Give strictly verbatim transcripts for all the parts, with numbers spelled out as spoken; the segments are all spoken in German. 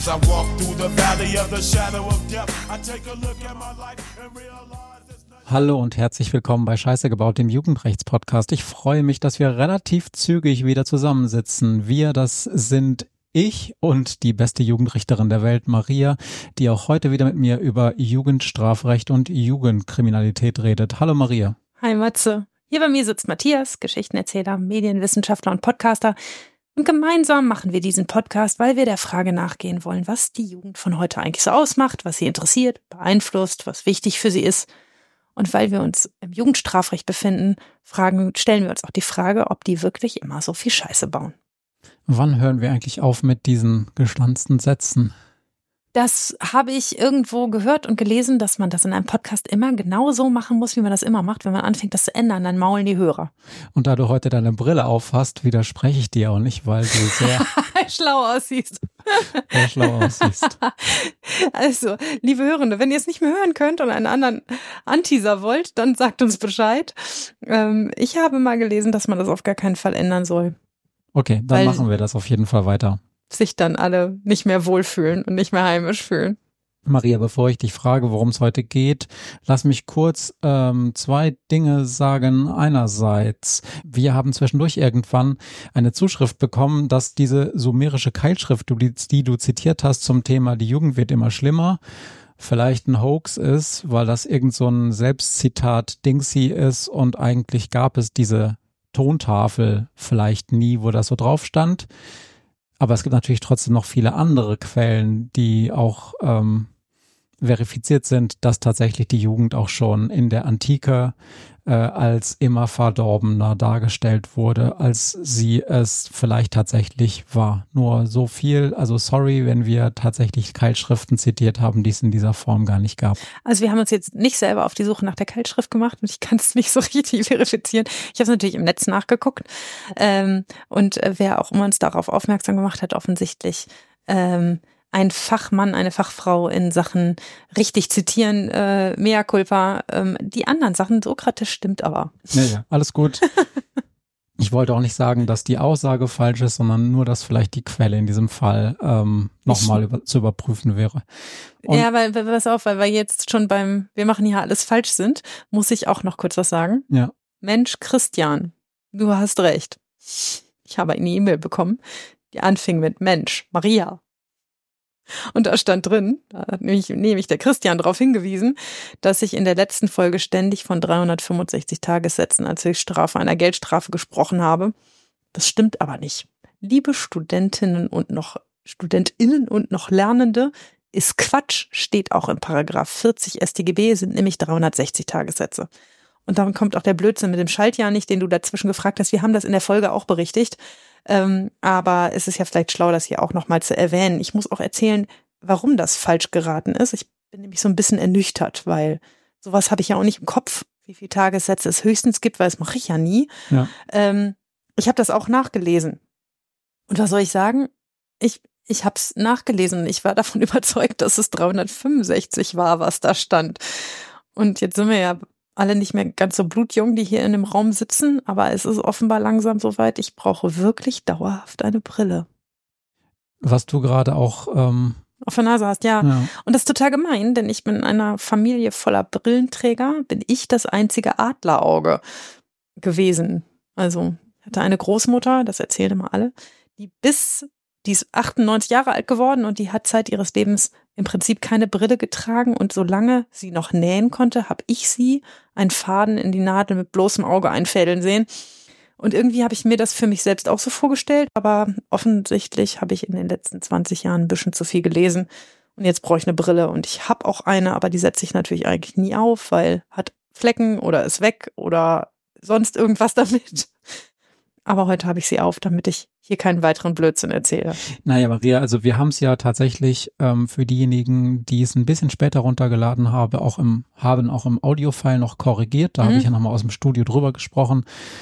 As I walk through the valley of the shadow of death, I take a look at my life and realize there's nothing. Hallo und herzlich willkommen bei Scheiße gebaut, dem Jugendrechts-Podcast. Ich freue mich, dass wir relativ zügig wieder zusammensitzen. Wir, das sind ich und die beste Jugendrichterin der Welt, Maria, die auch heute wieder mit mir über Jugendstrafrecht und Jugendkriminalität redet. Hallo Maria. Hi Matze. Hier bei mir sitzt Matthias, Geschichtenerzähler, Medienwissenschaftler und Podcaster. Und gemeinsam machen wir diesen Podcast, weil wir der Frage nachgehen wollen, was die Jugend von heute eigentlich so ausmacht, was sie interessiert, beeinflusst, was wichtig für sie ist. Und weil wir uns im Jugendstrafrecht befinden, fragen, stellen wir uns auch die Frage, ob die wirklich immer so viel Scheiße bauen. Wann hören wir eigentlich auf mit diesen gestanzten Sätzen? Das habe ich irgendwo gehört und gelesen, dass man das in einem Podcast immer genau so machen muss, wie man das immer macht. Wenn man anfängt, das zu ändern, dann maulen die Hörer. Und da du heute deine Brille aufhast, widerspreche ich dir auch nicht, weil du sehr schlau aussiehst. sehr schlau aussiehst. Also, liebe Hörende, wenn ihr es nicht mehr hören könnt und einen anderen Anteaser wollt, dann sagt uns Bescheid. Ähm, ich habe mal gelesen, dass man das auf gar keinen Fall ändern soll. Okay, dann Weil machen wir das auf jeden Fall weiter. Sich dann alle nicht mehr wohlfühlen und nicht mehr heimisch fühlen. Maria, bevor ich dich frage, worum es heute geht, lass mich kurz ähm, zwei Dinge sagen. Einerseits, wir haben zwischendurch irgendwann eine Zuschrift bekommen, dass diese sumerische Keilschrift, die, die du zitiert hast zum Thema die Jugend wird immer schlimmer, vielleicht ein Hoax ist, weil das irgend so ein Selbstzitat-Dingsy ist und eigentlich gab es diese Tontafel vielleicht nie, wo das so drauf stand. Aber es gibt natürlich trotzdem noch viele andere Quellen, die auch ähm, verifiziert sind, dass tatsächlich die Jugend auch schon in der Antike äh, als immer verdorbener dargestellt wurde, als sie es vielleicht tatsächlich war. Nur so viel, also sorry, wenn wir tatsächlich Keilschriften zitiert haben, die es in dieser Form gar nicht gab. Also wir haben uns jetzt nicht selber auf die Suche nach der Keilschrift gemacht und ich kann es nicht so richtig verifizieren. Ich habe es natürlich im Netz nachgeguckt ähm, und äh, wer auch immer uns darauf aufmerksam gemacht hat, offensichtlich ähm, ein Fachmann, eine Fachfrau in Sachen richtig zitieren, äh, mea culpa. Ähm, die anderen Sachen, Sokrates stimmt aber. Ja, ja, alles gut. Ich wollte auch nicht sagen, dass die Aussage falsch ist, sondern nur, dass vielleicht die Quelle in diesem Fall ähm, nochmal über, zu überprüfen wäre. Und ja, weil, pass auf, weil wir jetzt schon beim Wir machen hier alles falsch sind, muss ich auch noch kurz was sagen. Ja. Mensch, Christian, du hast recht. Ich habe eine E-Mail bekommen, die anfing mit Mensch, Maria. Und da stand drin, da hat nämlich, nämlich der Christian darauf hingewiesen, dass ich in der letzten Folge ständig von dreihundertfünfundsechzig Tagessätzen als Höchststrafe einer Geldstrafe gesprochen habe. Das stimmt aber nicht. Liebe Studentinnen und noch StudentInnen und noch Lernende, ist Quatsch, steht auch in Paragraph vierzig S t G B, sind nämlich dreihundertsechzig Tagessätze. Und dann kommt auch der Blödsinn mit dem Schaltjahr nicht, den du dazwischen gefragt hast. Wir haben das in der Folge auch berichtigt. Ähm, aber es ist ja vielleicht schlau, das hier auch nochmal zu erwähnen. Ich muss auch erzählen, warum das falsch geraten ist. Ich bin nämlich so ein bisschen ernüchtert, weil sowas habe ich ja auch nicht im Kopf, wie viele Tagessätze es höchstens gibt, weil das mache ich ja nie. Ja. Ähm, ich habe das auch nachgelesen. Und was soll ich sagen? Ich, ich habe es nachgelesen. Ich war davon überzeugt, dass es dreihundertfünfundsechzig war, was da stand. Und jetzt sind wir ja alle nicht mehr ganz so blutjung, die hier in dem Raum sitzen, aber es ist offenbar langsam soweit. Ich brauche wirklich dauerhaft eine Brille. Was du gerade auch ähm, auf der Nase hast, ja. ja. Und das ist total gemein, denn ich bin in einer Familie voller Brillenträger, bin ich das einzige Adlerauge gewesen. Also ich hatte eine Großmutter, das erzählen immer alle, die bis, die ist achtundneunzig Jahre alt geworden und die hat Zeit ihres Lebens im Prinzip keine Brille getragen und solange sie noch nähen konnte, habe ich sie einen Faden in die Nadel mit bloßem Auge einfädeln sehen. Und irgendwie habe ich mir das für mich selbst auch so vorgestellt, aber offensichtlich habe ich in den letzten zwanzig Jahren ein bisschen zu viel gelesen und jetzt brauche ich eine Brille und ich habe auch eine, aber die setze ich natürlich eigentlich nie auf, weil hat Flecken oder ist weg oder sonst irgendwas damit. Aber heute habe ich sie auf, damit ich hier keinen weiteren Blödsinn erzähle. Naja, Maria, also wir haben es ja tatsächlich ähm, für diejenigen, die es ein bisschen später runtergeladen habe, auch im, haben auch im Audiofile noch korrigiert. Da mhm. habe ich ja nochmal aus dem Studio drüber gesprochen.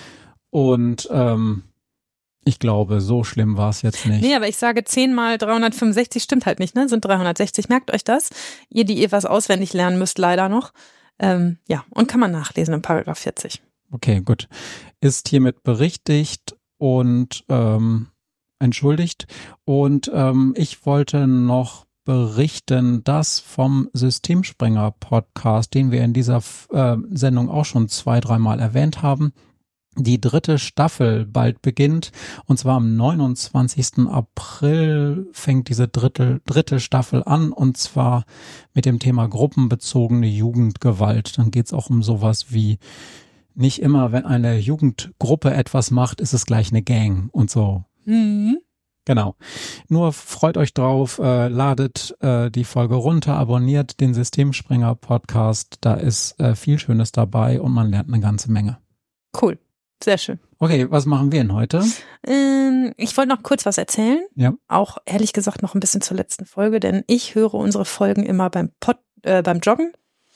Und ähm, ich glaube, so schlimm war es jetzt nicht. Nee, aber ich sage zehn mal dreihundertfünfundsechzig stimmt halt nicht, ne? Sind dreihundertsechzig. Merkt euch das. Ihr, die ihr was auswendig lernen müsst, leider noch. Ähm, ja, und kann man nachlesen im Paragraph vierzig. Okay, gut. Ist hiermit berichtigt und ähm, entschuldigt. Und ähm, ich wollte noch berichten, dass vom Systemsprenger-Podcast, den wir in dieser äh, Sendung auch schon zwei, dreimal erwähnt haben, die dritte Staffel bald beginnt. Und zwar am neunundzwanzigsten April fängt diese dritte, dritte Staffel an, und zwar mit dem Thema gruppenbezogene Jugendgewalt. Dann geht es auch um sowas wie: Nicht immer, wenn eine Jugendgruppe etwas macht, ist es gleich eine Gang und so. Mhm. Genau. Nur freut euch drauf, äh, ladet äh, die Folge runter, abonniert den Systemsprenger Podcast. Da ist äh, viel Schönes dabei und man lernt eine ganze Menge. Cool. Sehr schön. Okay, was machen wir denn heute? Ähm, ich wollte noch kurz was erzählen. Ja. Auch ehrlich gesagt noch ein bisschen zur letzten Folge, denn ich höre unsere Folgen immer beim Pod, äh, beim Joggen.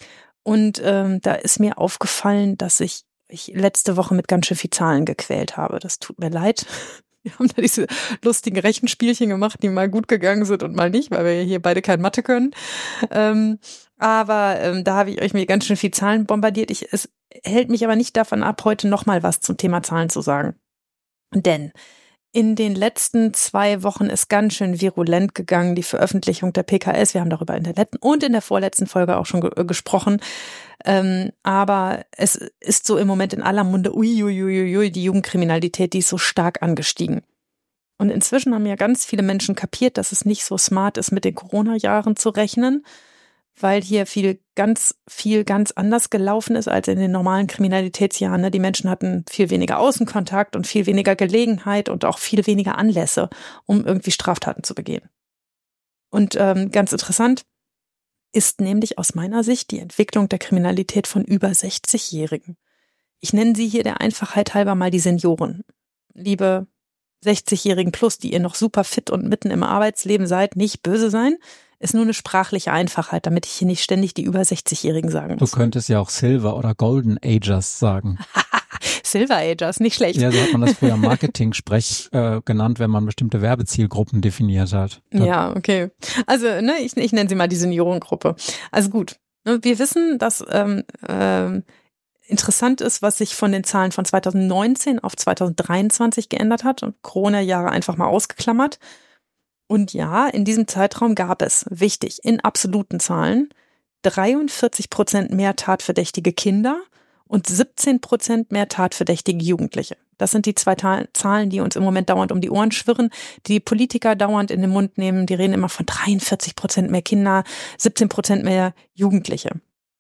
Und ähm, da ist mir aufgefallen, dass ich, ich letzte Woche mit ganz schön viel Zahlen gequält habe. Das tut mir leid. Wir haben da diese lustigen Rechenspielchen gemacht, die mal gut gegangen sind und mal nicht, weil wir hier beide kein Mathe können. Ähm, aber ähm, da habe ich euch mit ganz schön viel Zahlen bombardiert. Ich, es hält mich aber nicht davon ab, heute nochmal was zum Thema Zahlen zu sagen. Denn in den letzten zwei Wochen ist ganz schön virulent gegangen die Veröffentlichung der P K S. Wir haben darüber in der letzten und in der vorletzten Folge auch schon ge- gesprochen. Ähm, aber es ist so im Moment in aller Munde, uiuiuiui, die Jugendkriminalität, die ist so stark angestiegen. Und inzwischen haben ja ganz viele Menschen kapiert, dass es nicht so smart ist, mit den Corona-Jahren zu rechnen, weil hier viel, ganz viel ganz anders gelaufen ist als in den normalen Kriminalitätsjahren. Ne? Die Menschen hatten viel weniger Außenkontakt und viel weniger Gelegenheit und auch viel weniger Anlässe, um irgendwie Straftaten zu begehen. Und ähm, ganz interessant ist nämlich aus meiner Sicht die Entwicklung der Kriminalität von über sechzig-Jährigen. Ich nenne sie hier der Einfachheit halber mal die Senioren. Liebe sechzig-Jährigen plus, die ihr noch super fit und mitten im Arbeitsleben seid, nicht böse sein, ist nur eine sprachliche Einfachheit, damit ich hier nicht ständig die über sechzig-Jährigen sagen muss. Du könntest ja auch Silver oder Golden Agers sagen. Silver Agers, nicht schlecht. Ja, so hat man das früher im Marketing-Sprech äh, genannt, wenn man bestimmte Werbezielgruppen definiert hat. Das ja, okay. Also ne, ich, ich nenne sie mal die Seniorengruppe. Also gut, wir wissen, dass ähm, ähm, interessant ist, was sich von den Zahlen von zweitausendneunzehn auf zweitausenddreiundzwanzig geändert hat und Corona-Jahre einfach mal ausgeklammert. Und ja, in diesem Zeitraum gab es, wichtig, in absoluten Zahlen, dreiundvierzig Prozent mehr tatverdächtige Kinder und siebzehn Prozent mehr tatverdächtige Jugendliche. Das sind die zwei Ta- Zahlen, die uns im Moment dauernd um die Ohren schwirren, die Politiker dauernd in den Mund nehmen. Die reden immer von dreiundvierzig Prozent mehr Kinder, siebzehn Prozent mehr Jugendliche.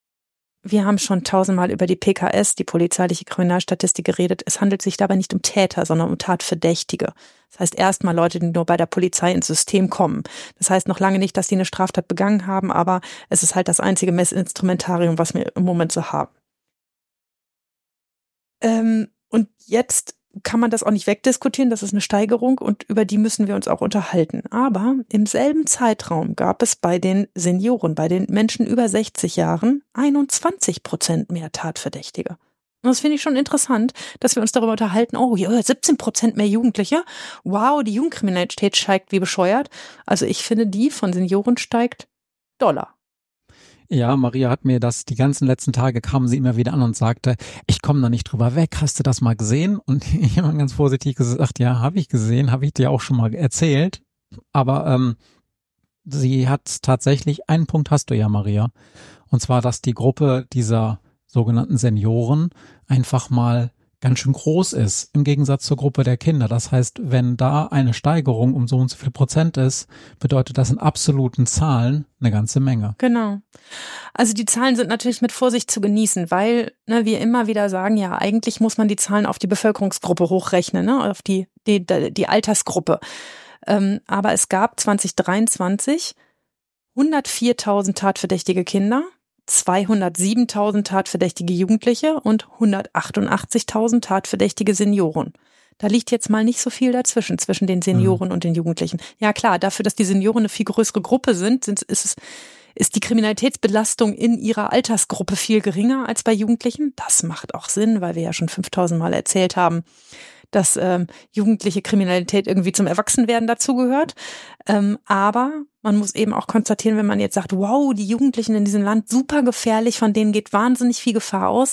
Wir haben schon tausendmal über die P K S, die polizeiliche Kriminalstatistik, geredet. Es handelt sich dabei nicht um Täter, sondern um Tatverdächtige. Das heißt erstmal Leute, die nur bei der Polizei ins System kommen. Das heißt noch lange nicht, dass die eine Straftat begangen haben, aber es ist halt das einzige Messinstrumentarium, was wir im Moment so haben. Ähm, und jetzt kann man das auch nicht wegdiskutieren, das ist eine Steigerung und über die müssen wir uns auch unterhalten. Aber im selben Zeitraum gab es bei den Senioren, bei den Menschen über sechzig Jahren einundzwanzig Prozent mehr Tatverdächtige. Und das finde ich schon interessant, dass wir uns darüber unterhalten, oh ja, siebzehn Prozent mehr Jugendliche. Wow, die Jugendkriminalität steigt wie bescheuert. Also ich finde, die von Senioren steigt doller. Ja, Maria hat mir das, die ganzen letzten Tage kam sie immer wieder an und sagte, ich komme da nicht drüber weg, hast du das mal gesehen? Und ich habe ganz vorsichtig gesagt, ja, habe ich gesehen, habe ich dir auch schon mal erzählt. Aber ähm, sie hat tatsächlich, einen Punkt hast du ja, Maria. Und zwar, dass die Gruppe dieser sogenannten Senioren einfach mal ganz schön groß ist, im Gegensatz zur Gruppe der Kinder. Das heißt, wenn da eine Steigerung um so und so viel Prozent ist, bedeutet das in absoluten Zahlen eine ganze Menge. Genau. Also die Zahlen sind natürlich mit Vorsicht zu genießen, weil ne, wir immer wieder sagen, ja, eigentlich muss man die Zahlen auf die Bevölkerungsgruppe hochrechnen, ne, auf die, die, die Altersgruppe. Ähm, aber es gab zwanzig dreiundzwanzig hundertviertausend tatverdächtige Kinder, zweihundertsiebentausend tatverdächtige Jugendliche und hundertachtundachtzigtausend tatverdächtige Senioren. Da liegt jetzt mal nicht so viel dazwischen, zwischen den Senioren mhm. und den Jugendlichen. Ja klar, dafür, dass die Senioren eine viel größere Gruppe sind, sind ist, es, ist die Kriminalitätsbelastung in ihrer Altersgruppe viel geringer als bei Jugendlichen. Das macht auch Sinn, weil wir ja schon fünftausend Mal erzählt haben, dass ähm, jugendliche Kriminalität irgendwie zum Erwachsenwerden dazugehört. Ähm, aber man muss eben auch konstatieren, wenn man jetzt sagt, wow, die Jugendlichen in diesem Land super gefährlich, von denen geht wahnsinnig viel Gefahr aus.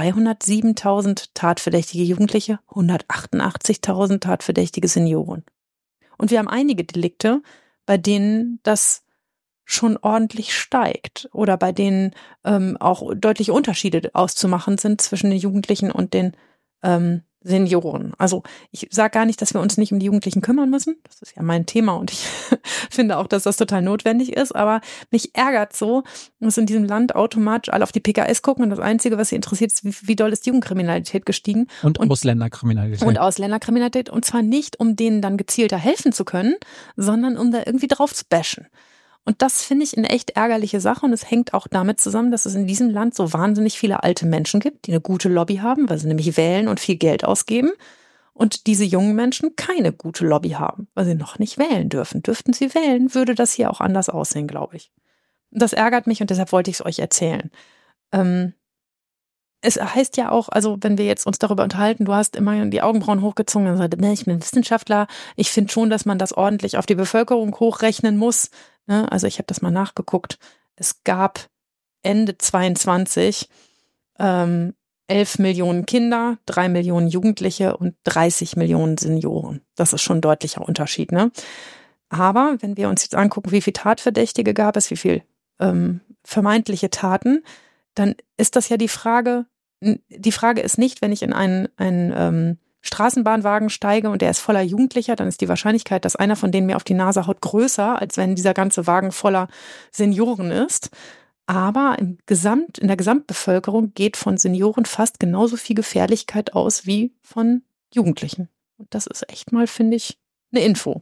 zweihundertsiebentausend tatverdächtige Jugendliche, hundertachtundachtzigtausend tatverdächtige Senioren. Und wir haben einige Delikte, bei denen das schon ordentlich steigt oder bei denen ähm, auch deutliche Unterschiede auszumachen sind zwischen den Jugendlichen und den ähm, Senioren. Also ich sage gar nicht, dass wir uns nicht um die Jugendlichen kümmern müssen. Das ist ja mein Thema und ich finde auch, dass das total notwendig ist. Aber mich ärgert so, dass in diesem Land automatisch alle auf die P K S gucken und das Einzige, was sie interessiert, ist, wie, wie doll ist die Jugendkriminalität gestiegen. Und, und Ausländerkriminalität. Und Ausländerkriminalität. Und zwar nicht, um denen dann gezielter helfen zu können, sondern um da irgendwie drauf zu bashen. Und das finde ich eine echt ärgerliche Sache und es hängt auch damit zusammen, dass es in diesem Land so wahnsinnig viele alte Menschen gibt, die eine gute Lobby haben, weil sie nämlich wählen und viel Geld ausgeben und diese jungen Menschen keine gute Lobby haben, weil sie noch nicht wählen dürfen. Dürften sie wählen, würde das hier auch anders aussehen, glaube ich. Und das ärgert mich und deshalb wollte ich es euch erzählen. Ähm, es heißt ja auch, also wenn wir jetzt uns darüber unterhalten, du hast immer die Augenbrauen hochgezogen und gesagt, ich bin Wissenschaftler, ich finde schon, dass man das ordentlich auf die Bevölkerung hochrechnen muss. Also ich habe das mal nachgeguckt. Es gab Ende zweiundzwanzig ähm, elf Millionen Kinder, drei Millionen Jugendliche und dreißig Millionen Senioren. Das ist schon ein deutlicher Unterschied, ne? Aber wenn wir uns jetzt angucken, wie viele Tatverdächtige gab es, wie viel ähm, vermeintliche Taten, dann ist das ja die Frage, die Frage ist nicht, wenn ich in einen, einen ähm, Straßenbahnwagen steige und der ist voller Jugendlicher, dann ist die Wahrscheinlichkeit, dass einer von denen mir auf die Nase haut, größer, als wenn dieser ganze Wagen voller Senioren ist. Aber im Gesamt, in der Gesamtbevölkerung geht von Senioren fast genauso viel Gefährlichkeit aus wie von Jugendlichen. Und das ist echt mal, finde ich, eine Info.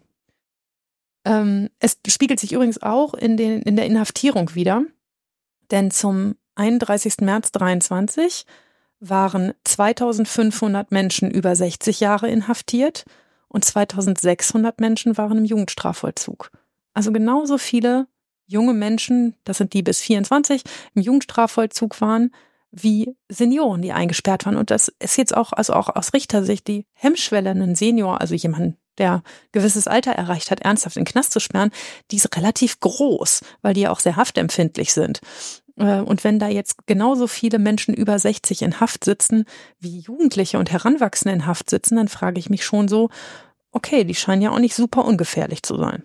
Ähm, es spiegelt sich übrigens auch in, den, in der Inhaftierung wieder, denn zum einunddreißigsten März dreiundzwanzig waren zweitausendfünfhundert Menschen über sechzig Jahre inhaftiert und zweitausendsechshundert Menschen waren im Jugendstrafvollzug. Also genauso viele junge Menschen, das sind die bis vierundzwanzig, im Jugendstrafvollzug waren, wie Senioren, die eingesperrt waren. Und das ist jetzt auch, also auch aus Richtersicht, die Hemmschwelle, einen Senior, also jemanden, der gewisses Alter erreicht hat, ernsthaft in den Knast zu sperren, die ist relativ groß, weil die ja auch sehr haftempfindlich sind. Und wenn da jetzt genauso viele Menschen über sechzig in Haft sitzen, wie Jugendliche und Heranwachsende in Haft sitzen, dann frage ich mich schon so, okay, die scheinen ja auch nicht super ungefährlich zu sein.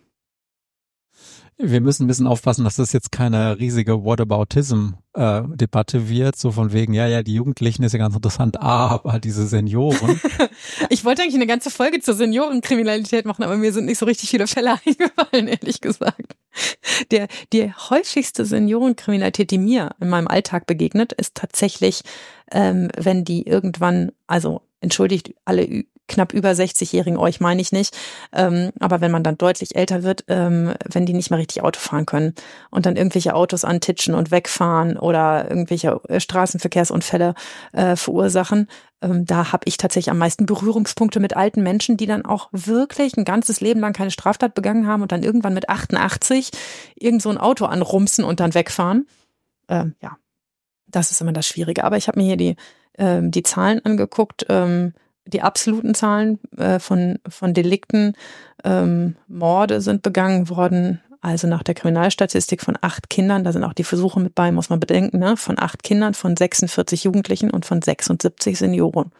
Wir müssen ein bisschen aufpassen, dass das jetzt keine riesige Whataboutism-Debatte äh, wird, so von wegen, ja, ja, die Jugendlichen ist ja ganz interessant, aber diese Senioren. Ich wollte eigentlich eine ganze Folge zur Seniorenkriminalität machen, aber mir sind nicht so richtig viele Fälle eingefallen, ehrlich gesagt. Der, die häufigste Seniorenkriminalität, die mir in meinem Alltag begegnet, ist tatsächlich, ähm, wenn die irgendwann, also entschuldigt alle knapp über sechzigjährigen, euch meine ich nicht, ähm, aber wenn man dann deutlich älter wird, ähm, wenn die nicht mehr richtig Auto fahren können und dann irgendwelche Autos antitschen und wegfahren oder irgendwelche Straßenverkehrsunfälle äh, verursachen, ähm, da habe ich tatsächlich am meisten Berührungspunkte mit alten Menschen, die dann auch wirklich ein ganzes Leben lang keine Straftat begangen haben und dann irgendwann mit achtundachtzig irgend so ein Auto anrumsen und dann wegfahren. Ähm, ja, das ist immer das Schwierige. Aber ich habe mir hier die, ähm, die Zahlen angeguckt, ähm, die absoluten Zahlen äh, von, von Delikten, ähm, Morde sind begangen worden, also nach der Kriminalstatistik von acht Kindern, da sind auch die Versuche mit bei, muss man bedenken, ne? Von acht Kindern, von sechsundvierzig Jugendlichen und von sechsundsiebzig Senioren.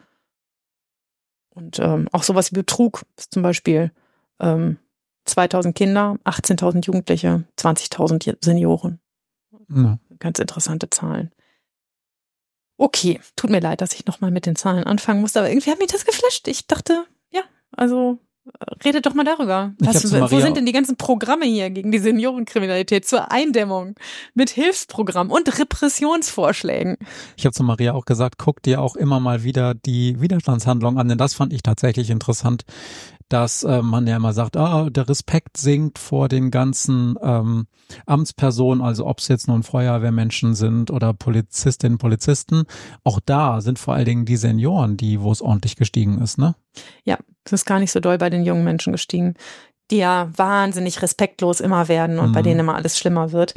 Und ähm, auch sowas wie Betrug ist zum Beispiel ähm, zweitausend Kinder, achtzehntausend Jugendliche, zwanzigtausend Senioren. Ja. Ganz interessante Zahlen. Okay, tut mir leid, dass ich nochmal mit den Zahlen anfangen musste, aber irgendwie hat mich das geflasht. Ich dachte, ja, also redet doch mal darüber. Was, wo sind denn die ganzen Programme hier gegen die Seniorenkriminalität zur Eindämmung mit Hilfsprogrammen und Repressionsvorschlägen? Ich habe zu Maria auch gesagt, guck dir auch immer mal wieder die Widerstandshandlung an, denn das fand ich tatsächlich interessant, dass äh, man ja immer sagt, ah, der Respekt sinkt vor den ganzen ähm, Amtspersonen, also ob es jetzt nun Feuerwehrmenschen sind oder Polizistinnen, Polizisten. Auch da sind vor allen Dingen die Senioren, die, wo es ordentlich gestiegen ist, ne? Ja, es ist gar nicht so doll bei den jungen Menschen gestiegen, die ja wahnsinnig respektlos immer werden und mhm. bei denen immer alles schlimmer wird.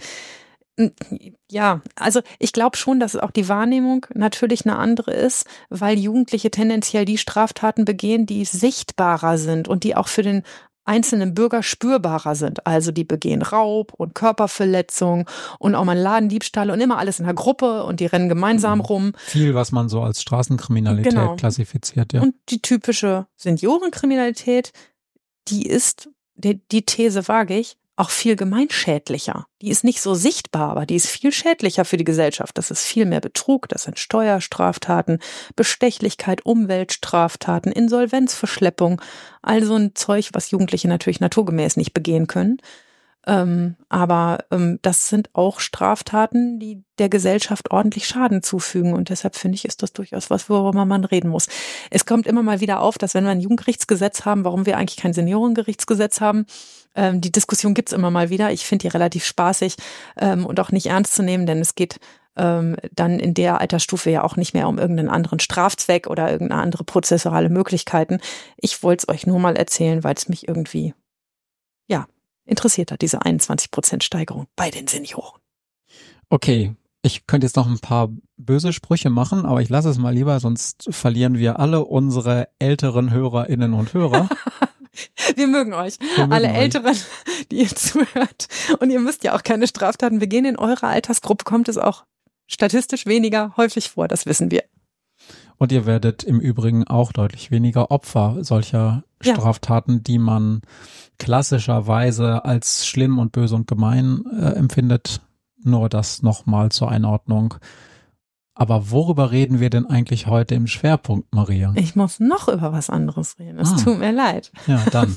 Ja, also ich glaube schon, dass auch die Wahrnehmung natürlich eine andere ist, weil Jugendliche tendenziell die Straftaten begehen, die sichtbarer sind und die auch für den einzelnen Bürger spürbarer sind. Also die begehen Raub und Körperverletzung und auch mal Ladendiebstahl und immer alles in der Gruppe und die rennen gemeinsam rum. Viel, was man so als Straßenkriminalität genau. klassifiziert, ja. Und die typische Seniorenkriminalität, die ist die, die These wage ich, auch viel gemeinschädlicher. Die ist nicht so sichtbar, aber die ist viel schädlicher für die Gesellschaft. Das ist viel mehr Betrug, das sind Steuerstraftaten, Bestechlichkeit, Umweltstraftaten, Insolvenzverschleppung, all so ein Zeug, was Jugendliche natürlich naturgemäß nicht begehen können. Ähm, aber ähm, das sind auch Straftaten, die der Gesellschaft ordentlich Schaden zufügen. Und deshalb finde ich, ist das durchaus was, worüber man reden muss. Es kommt immer mal wieder auf, dass wenn wir ein Jugendgerichtsgesetz haben, warum wir eigentlich kein Seniorengerichtsgesetz haben, ähm, die Diskussion gibt's immer mal wieder. Ich finde die relativ spaßig ähm, und auch nicht ernst zu nehmen, denn es geht ähm, dann in der Altersstufe ja auch nicht mehr um irgendeinen anderen Strafzweck oder irgendeine andere prozessuale Möglichkeiten. Ich wollte es euch nur mal erzählen, weil es mich irgendwie, ja, interessiert hat, diese einundzwanzig Prozent Steigerung bei den Senioren. Okay, ich könnte jetzt noch ein paar böse Sprüche machen, aber ich lasse es mal lieber, sonst verlieren wir alle unsere älteren Hörerinnen und Hörer. Wir mögen euch, Wir mögen alle euch. Älteren, die ihr zuhört. Und ihr müsst ja auch keine Straftaten begehen. In eurer Altersgruppe kommt es auch statistisch weniger häufig vor, das wissen wir. Und ihr werdet im Übrigen auch deutlich weniger Opfer solcher Ja. Straftaten, die man klassischerweise als schlimm und böse und gemein äh, empfindet. Nur das nochmal zur Einordnung. Aber worüber reden wir denn eigentlich heute im Schwerpunkt, Maria? Ich muss noch über was anderes reden. Es Ah. tut mir leid. Ja, dann.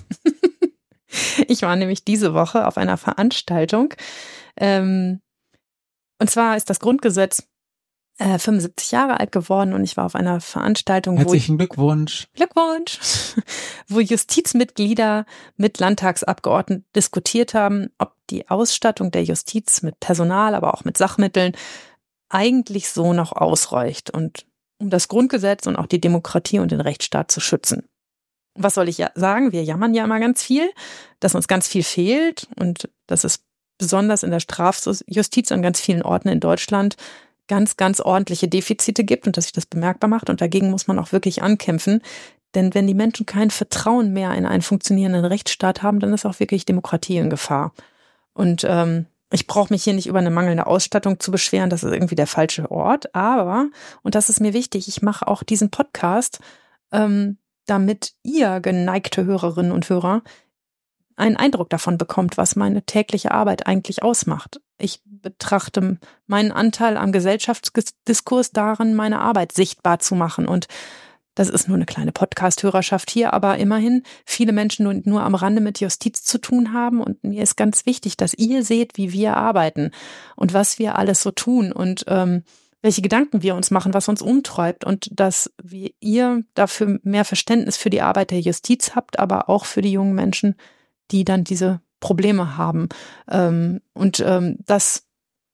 Ich war nämlich diese Woche auf einer Veranstaltung. Ähm, und zwar ist das Grundgesetz äh, fünfundsiebzig Jahre alt geworden und ich war auf einer Veranstaltung, wo ich Herzlichen Glückwunsch. Glückwunsch, wo Justizmitglieder mit Landtagsabgeordneten diskutiert haben, ob die Ausstattung der Justiz mit Personal, aber auch mit Sachmitteln eigentlich so noch ausreicht und um das Grundgesetz und auch die Demokratie und den Rechtsstaat zu schützen. Was soll ich ja sagen? Wir jammern ja immer ganz viel, dass uns ganz viel fehlt und dass es besonders in der Strafjustiz an ganz vielen Orten in Deutschland ganz, ganz ordentliche Defizite gibt und dass sich das bemerkbar macht. Und dagegen muss man auch wirklich ankämpfen. Denn wenn die Menschen kein Vertrauen mehr in einen funktionierenden Rechtsstaat haben, dann ist auch wirklich Demokratie in Gefahr. Und ähm, ich brauche mich hier nicht über eine mangelnde Ausstattung zu beschweren, das ist irgendwie der falsche Ort. Aber, und das ist mir wichtig, ich mache auch diesen Podcast, ähm, damit ihr, geneigte Hörerinnen und Hörer, einen Eindruck davon bekommt, was meine tägliche Arbeit eigentlich ausmacht. Ich betrachte meinen Anteil am Gesellschaftsdiskurs darin, meine Arbeit sichtbar zu machen. Und das ist nur eine kleine Podcast-Hörerschaft hier, aber immerhin viele Menschen nur, nur am Rande mit Justiz zu tun haben. Und mir ist ganz wichtig, dass ihr seht, wie wir arbeiten und was wir alles so tun und ähm, welche Gedanken wir uns machen, was uns umtreibt und dass wir, ihr dafür mehr Verständnis für die Arbeit der Justiz habt, aber auch für die jungen Menschen, die dann diese Probleme haben. Ähm, und ähm, dass,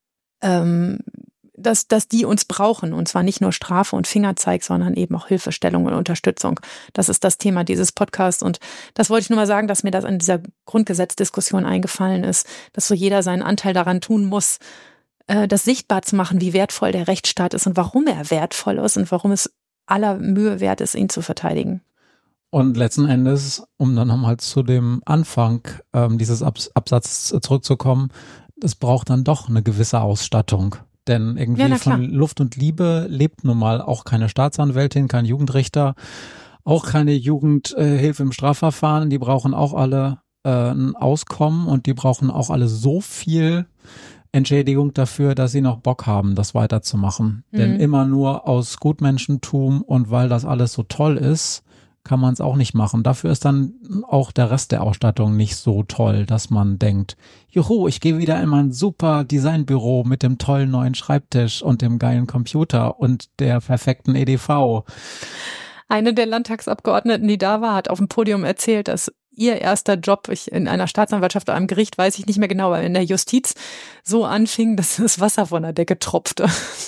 ähm, dass, dass die uns brauchen. Und zwar nicht nur Strafe und Fingerzeig, sondern eben auch Hilfestellung und Unterstützung. Das ist das Thema dieses Podcasts. Und das wollte ich nur mal sagen, dass mir das in dieser Grundgesetzdiskussion eingefallen ist, dass so jeder seinen Anteil daran tun muss, äh, das sichtbar zu machen, wie wertvoll der Rechtsstaat ist und warum er wertvoll ist und warum es aller Mühe wert ist, ihn zu verteidigen. Und letzten Endes, um dann nochmal zu dem Anfang ähm, dieses Abs- Absatzes zurückzukommen, es braucht dann doch eine gewisse Ausstattung. Denn irgendwie Ja, na klar. von Luft und Liebe lebt nun mal auch keine Staatsanwältin, kein Jugendrichter, auch keine Jugendhilfe im Strafverfahren. Die brauchen auch alle äh, ein Auskommen und die brauchen auch alle so viel Entschädigung dafür, dass sie noch Bock haben, das weiterzumachen. Mhm. Denn immer nur aus Gutmenschentum und weil das alles so toll ist, kann man es auch nicht machen. Dafür ist dann auch der Rest der Ausstattung nicht so toll, dass man denkt, juhu, ich gehe wieder in mein super Designbüro mit dem tollen neuen Schreibtisch und dem geilen Computer und der perfekten E D V. Eine der Landtagsabgeordneten, die da war, hat auf dem Podium erzählt, dass ihr erster Job ich in einer Staatsanwaltschaft oder einem Gericht, weiß ich nicht mehr genau, aber in der Justiz so anfing, dass das Wasser von der Decke tropfte.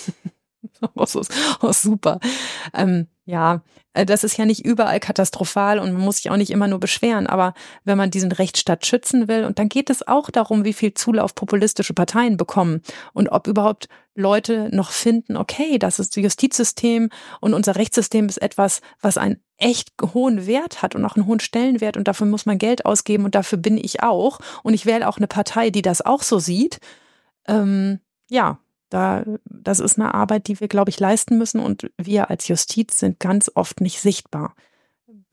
Oh, so, oh, super. Ähm, ja, das ist ja nicht überall katastrophal und man muss sich auch nicht immer nur beschweren, aber wenn man diesen Rechtsstaat schützen will, und dann geht es auch darum, wie viel Zulauf populistische Parteien bekommen und ob überhaupt Leute noch finden, okay, das ist das Justizsystem und unser Rechtssystem ist etwas, was einen echt hohen Wert hat und auch einen hohen Stellenwert und dafür muss man Geld ausgeben und dafür bin ich auch und ich wähle auch eine Partei, die das auch so sieht. Ähm, ja, Da, das ist eine Arbeit, die wir, glaube ich, leisten müssen und wir als Justiz sind ganz oft nicht sichtbar.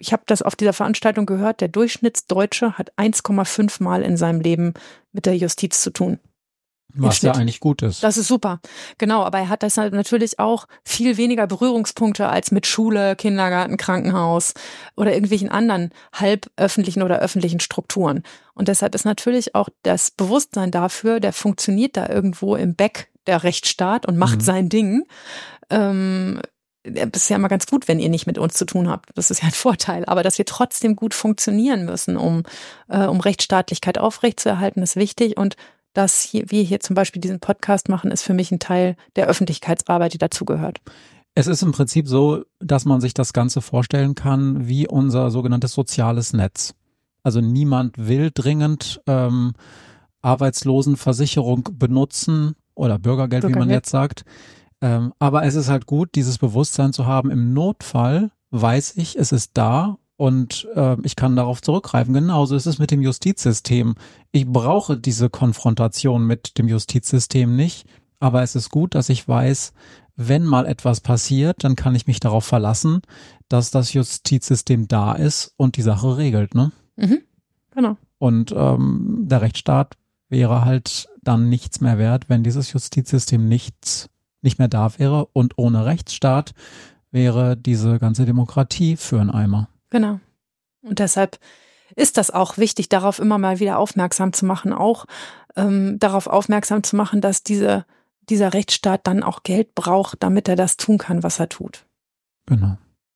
ich habe das auf dieser Veranstaltung gehört, der Durchschnittsdeutsche hat eins Komma fünf Mal in seinem Leben mit der Justiz zu tun. Was ja eigentlich gut ist. Das ist super. Genau, aber er hat das halt natürlich auch viel weniger Berührungspunkte als mit Schule, Kindergarten, Krankenhaus oder irgendwelchen anderen halböffentlichen oder öffentlichen Strukturen. Und deshalb ist natürlich auch das Bewusstsein dafür, der funktioniert da irgendwo im Back der Rechtsstaat und macht mhm. sein Ding. Ähm, es ist ja immer ganz gut, wenn ihr nicht mit uns zu tun habt. Das ist ja ein Vorteil. Aber dass wir trotzdem gut funktionieren müssen, um, äh, um Rechtsstaatlichkeit aufrechtzuerhalten, ist wichtig. Und dass hier, wir hier zum Beispiel diesen Podcast machen, ist für mich ein Teil der Öffentlichkeitsarbeit, die dazugehört. Es ist im Prinzip so, dass man sich das Ganze vorstellen kann wie unser sogenanntes soziales Netz. Also niemand will dringend ähm, Arbeitslosenversicherung benutzen oder Bürgergeld, Bürgergeld, wie man jetzt sagt. Ähm, aber es ist halt gut, dieses Bewusstsein zu haben. Im Notfall weiß ich, es ist da. Und äh, ich kann darauf zurückgreifen. Genauso ist es mit dem Justizsystem. Ich brauche diese Konfrontation mit dem Justizsystem nicht, aber es ist gut, dass ich weiß, wenn mal etwas passiert, dann kann ich mich darauf verlassen, dass das Justizsystem da ist und die Sache regelt, ne? Mhm, genau. Und ähm, der Rechtsstaat wäre halt dann nichts mehr wert, wenn dieses Justizsystem nichts, nicht mehr da wäre. Und ohne Rechtsstaat wäre diese ganze Demokratie für einen Eimer. Genau. Und deshalb ist das auch wichtig, darauf immer mal wieder aufmerksam zu machen, auch ähm, darauf aufmerksam zu machen, dass diese, dieser Rechtsstaat dann auch Geld braucht, damit er das tun kann, was er tut. Genau.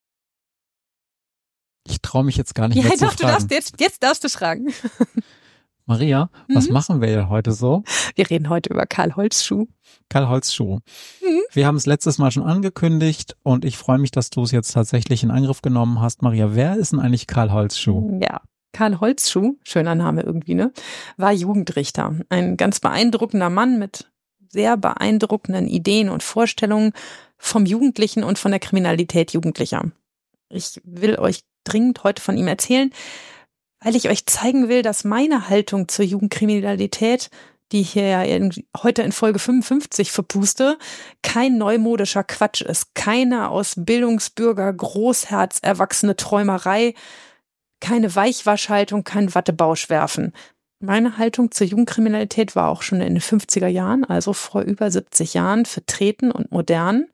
Ich traue mich jetzt gar nicht ja, mehr zu doch, fragen. Du darfst, jetzt, jetzt darfst du fragen. Maria, mhm. was machen wir denn heute so? Wir reden heute über Karl Holzschuh. Karl Holzschuh. Mhm. Wir haben es letztes Mal schon angekündigt und ich freue mich, dass du es jetzt tatsächlich in Angriff genommen hast. Maria, wer ist denn eigentlich Karl Holzschuh? Ja, Karl Holzschuh, schöner Name irgendwie, ne? War Jugendrichter. Ein ganz beeindruckender Mann mit sehr beeindruckenden Ideen und Vorstellungen vom Jugendlichen und von der Kriminalität Jugendlicher. Ich will euch dringend heute von ihm erzählen, weil ich euch zeigen will, dass meine Haltung zur Jugendkriminalität, die ich hier ja heute in Folge fünfundfünfzig verpuste, kein neumodischer Quatsch ist. Keine aus Bildungsbürger Großherz erwachsene Träumerei, keine Weichwaschhaltung, kein Wattebausch werfen. Meine Haltung zur Jugendkriminalität war auch schon in den fünfziger Jahren, also vor über siebzig Jahren, vertreten und modern.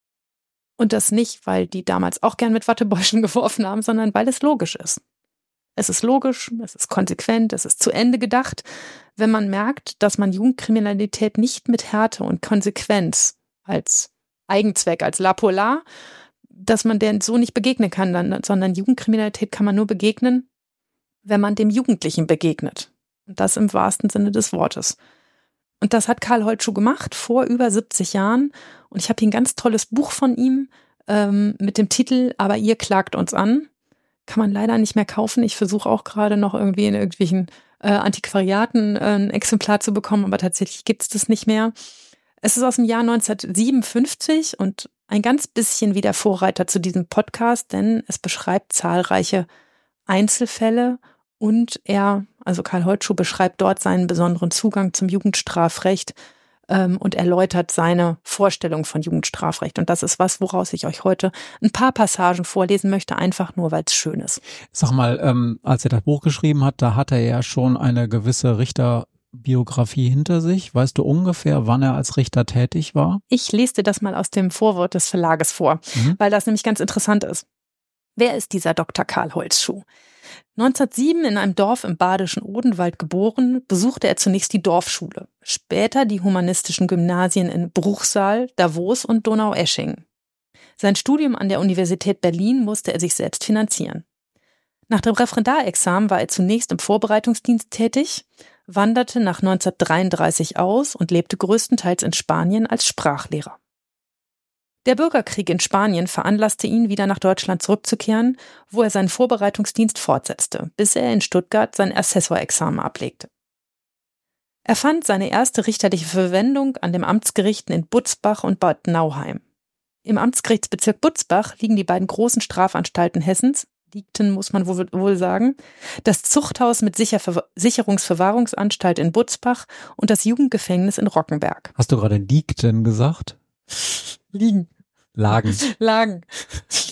Und das nicht, weil die damals auch gern mit Wattebäuschen geworfen haben, sondern weil es logisch ist. Es ist logisch, es ist konsequent, es ist zu Ende gedacht, wenn man merkt, dass man Jugendkriminalität nicht mit Härte und Konsequenz als Eigenzweck, als La Polar, dass man der so nicht begegnen kann, sondern Jugendkriminalität kann man nur begegnen, wenn man dem Jugendlichen begegnet. Und das im wahrsten Sinne des Wortes. Und das hat Karl Holzschuh gemacht vor über siebzig Jahren. Und ich habe hier ein ganz tolles Buch von ihm ähm, mit dem Titel Aber ihr klagt uns an. Kann man leider nicht mehr kaufen. Ich versuche auch gerade noch irgendwie in irgendwelchen äh, Antiquariaten äh, ein Exemplar zu bekommen, aber tatsächlich gibt es das nicht mehr. Es ist aus dem Jahr neunzehnhundertsiebenundfünfzig und ein ganz bisschen wie der Vorreiter zu diesem Podcast, denn es beschreibt zahlreiche Einzelfälle und er, also Karl Holzschuh, beschreibt dort seinen besonderen Zugang zum Jugendstrafrecht ähm, und erläutert seine Vorstellung von Jugendstrafrecht. Und das ist was, woraus ich euch heute ein paar Passagen vorlesen möchte, einfach nur, weil es schön ist. Sag mal, ähm, als er das Buch geschrieben hat, da hatte er ja schon eine gewisse Richterbiografie hinter sich. Weißt du ungefähr, wann er als Richter tätig war? Ich lese dir das mal aus dem Vorwort des Verlages vor, mhm. weil das nämlich ganz interessant ist. Wer ist dieser Doktor Karl Holzschuh? neunzehnhundertsieben in einem Dorf im badischen Odenwald geboren, besuchte er zunächst die Dorfschule, später die humanistischen Gymnasien in Bruchsal, Davos und Donaueschingen. Sein Studium an der Universität Berlin musste er sich selbst finanzieren. Nach dem Referendarexamen war er zunächst im Vorbereitungsdienst tätig, wanderte nach neunzehnhundertdreiunddreißig aus und lebte größtenteils in Spanien als Sprachlehrer. Der Bürgerkrieg in Spanien veranlasste ihn, wieder nach Deutschland zurückzukehren, wo er seinen Vorbereitungsdienst fortsetzte, bis er in Stuttgart sein Assessorexamen ablegte. Er fand seine erste richterliche Verwendung an den Amtsgerichten in Butzbach und Bad Nauheim. Im Amtsgerichtsbezirk Butzbach liegen die beiden großen Strafanstalten Hessens, liegten, muss man wohl, wohl sagen, das Zuchthaus mit Sicher- Sicherungsverwahrungsanstalt in Butzbach und das Jugendgefängnis in Rockenberg. Hast du gerade liegten gesagt? Liegen. Lagen. Lagen.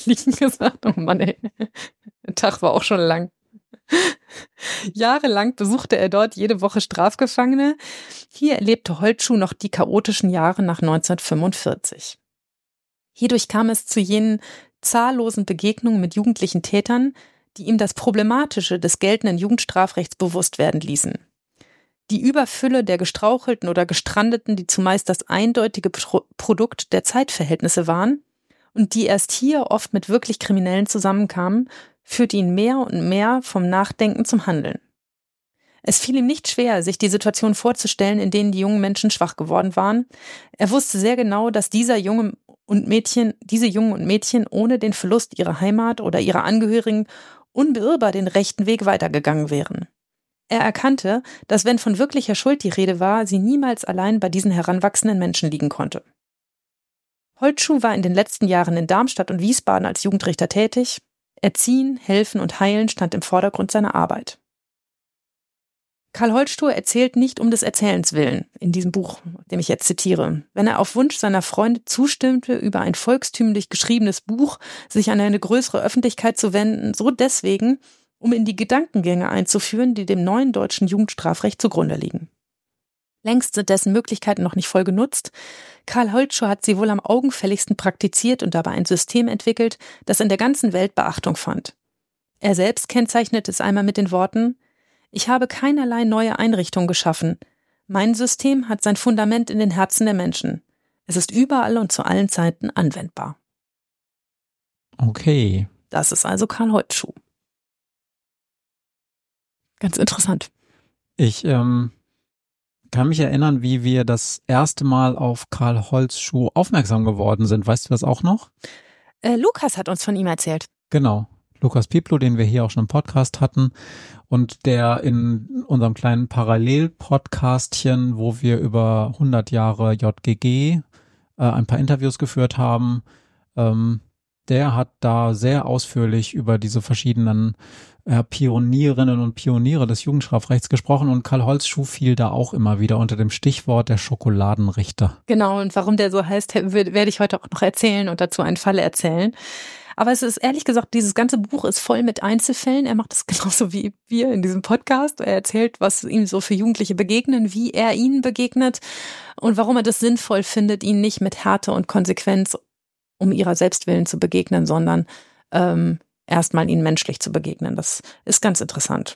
liegen gesagt. Oh Mann, ey. Der Tag war auch schon lang. Jahrelang besuchte er dort jede Woche Strafgefangene. Hier erlebte Holtschuh noch die chaotischen Jahre nach neunzehnhundertfünfundvierzig. Hierdurch kam es zu jenen zahllosen Begegnungen mit jugendlichen Tätern, die ihm das Problematische des geltenden Jugendstrafrechts bewusst werden ließen. Die Überfülle der Gestrauchelten oder Gestrandeten, die zumeist das eindeutige Pro- Produkt der Zeitverhältnisse waren und die erst hier oft mit wirklich Kriminellen zusammenkamen, führte ihn mehr und mehr vom Nachdenken zum Handeln. Es fiel ihm nicht schwer, sich die Situation vorzustellen, in denen die jungen Menschen schwach geworden waren. Er wusste sehr genau, dass dieser Junge und Mädchen, diese Jungen und Mädchen ohne den Verlust ihrer Heimat oder ihrer Angehörigen unbeirrbar den rechten Weg weitergegangen wären. Er erkannte, dass wenn von wirklicher Schuld die Rede war, sie niemals allein bei diesen heranwachsenden Menschen liegen konnte. Holtschuh war in den letzten Jahren in Darmstadt und Wiesbaden als Jugendrichter tätig. Erziehen, helfen und heilen stand im Vordergrund seiner Arbeit. Karl Holtschuh erzählt nicht um des Erzählens willen, in diesem Buch, dem ich jetzt zitiere. Wenn er auf Wunsch seiner Freunde zustimmte, über ein volkstümlich geschriebenes Buch sich an eine größere Öffentlichkeit zu wenden, so deswegen, um in die Gedankengänge einzuführen, die dem neuen deutschen Jugendstrafrecht zugrunde liegen. Längst sind dessen Möglichkeiten noch nicht voll genutzt. Karl Holtschuh hat sie wohl am augenfälligsten praktiziert und dabei ein System entwickelt, das in der ganzen Welt Beachtung fand. Er selbst kennzeichnet es einmal mit den Worten: Ich habe keinerlei neue Einrichtung geschaffen. Mein System hat sein Fundament in den Herzen der Menschen. Es ist überall und zu allen Zeiten anwendbar. Okay. Das ist also Karl Holtschuh. Ganz interessant. Ich ähm, kann mich erinnern, wie wir das erste Mal auf Karl Holtschuh aufmerksam geworden sind. Weißt du das auch noch? Äh, Lukas hat uns von ihm erzählt. Genau. Lukas Pieplow, den wir hier auch schon im Podcast hatten und der in unserem kleinen Parallel-Podcastchen, wo wir über hundert Jahre J G G äh, ein paar Interviews geführt haben, ähm, der hat da sehr ausführlich über diese verschiedenen äh, Pionierinnen und Pioniere des Jugendstrafrechts gesprochen und Karl Holtschuh fiel da auch immer wieder unter dem Stichwort der Schokoladenrichter. Genau, und warum der so heißt, werde ich heute auch noch erzählen und dazu einen Fall erzählen. Aber es ist ehrlich gesagt, dieses ganze Buch ist voll mit Einzelfällen. Er macht das genauso wie wir in diesem Podcast. Er erzählt, was ihm so für Jugendliche begegnen, wie er ihnen begegnet und warum er das sinnvoll findet, ihnen nicht mit Härte und Konsequenz um ihrer selbst willen zu begegnen, sondern ähm, erstmal ihnen menschlich zu begegnen. Das ist ganz interessant.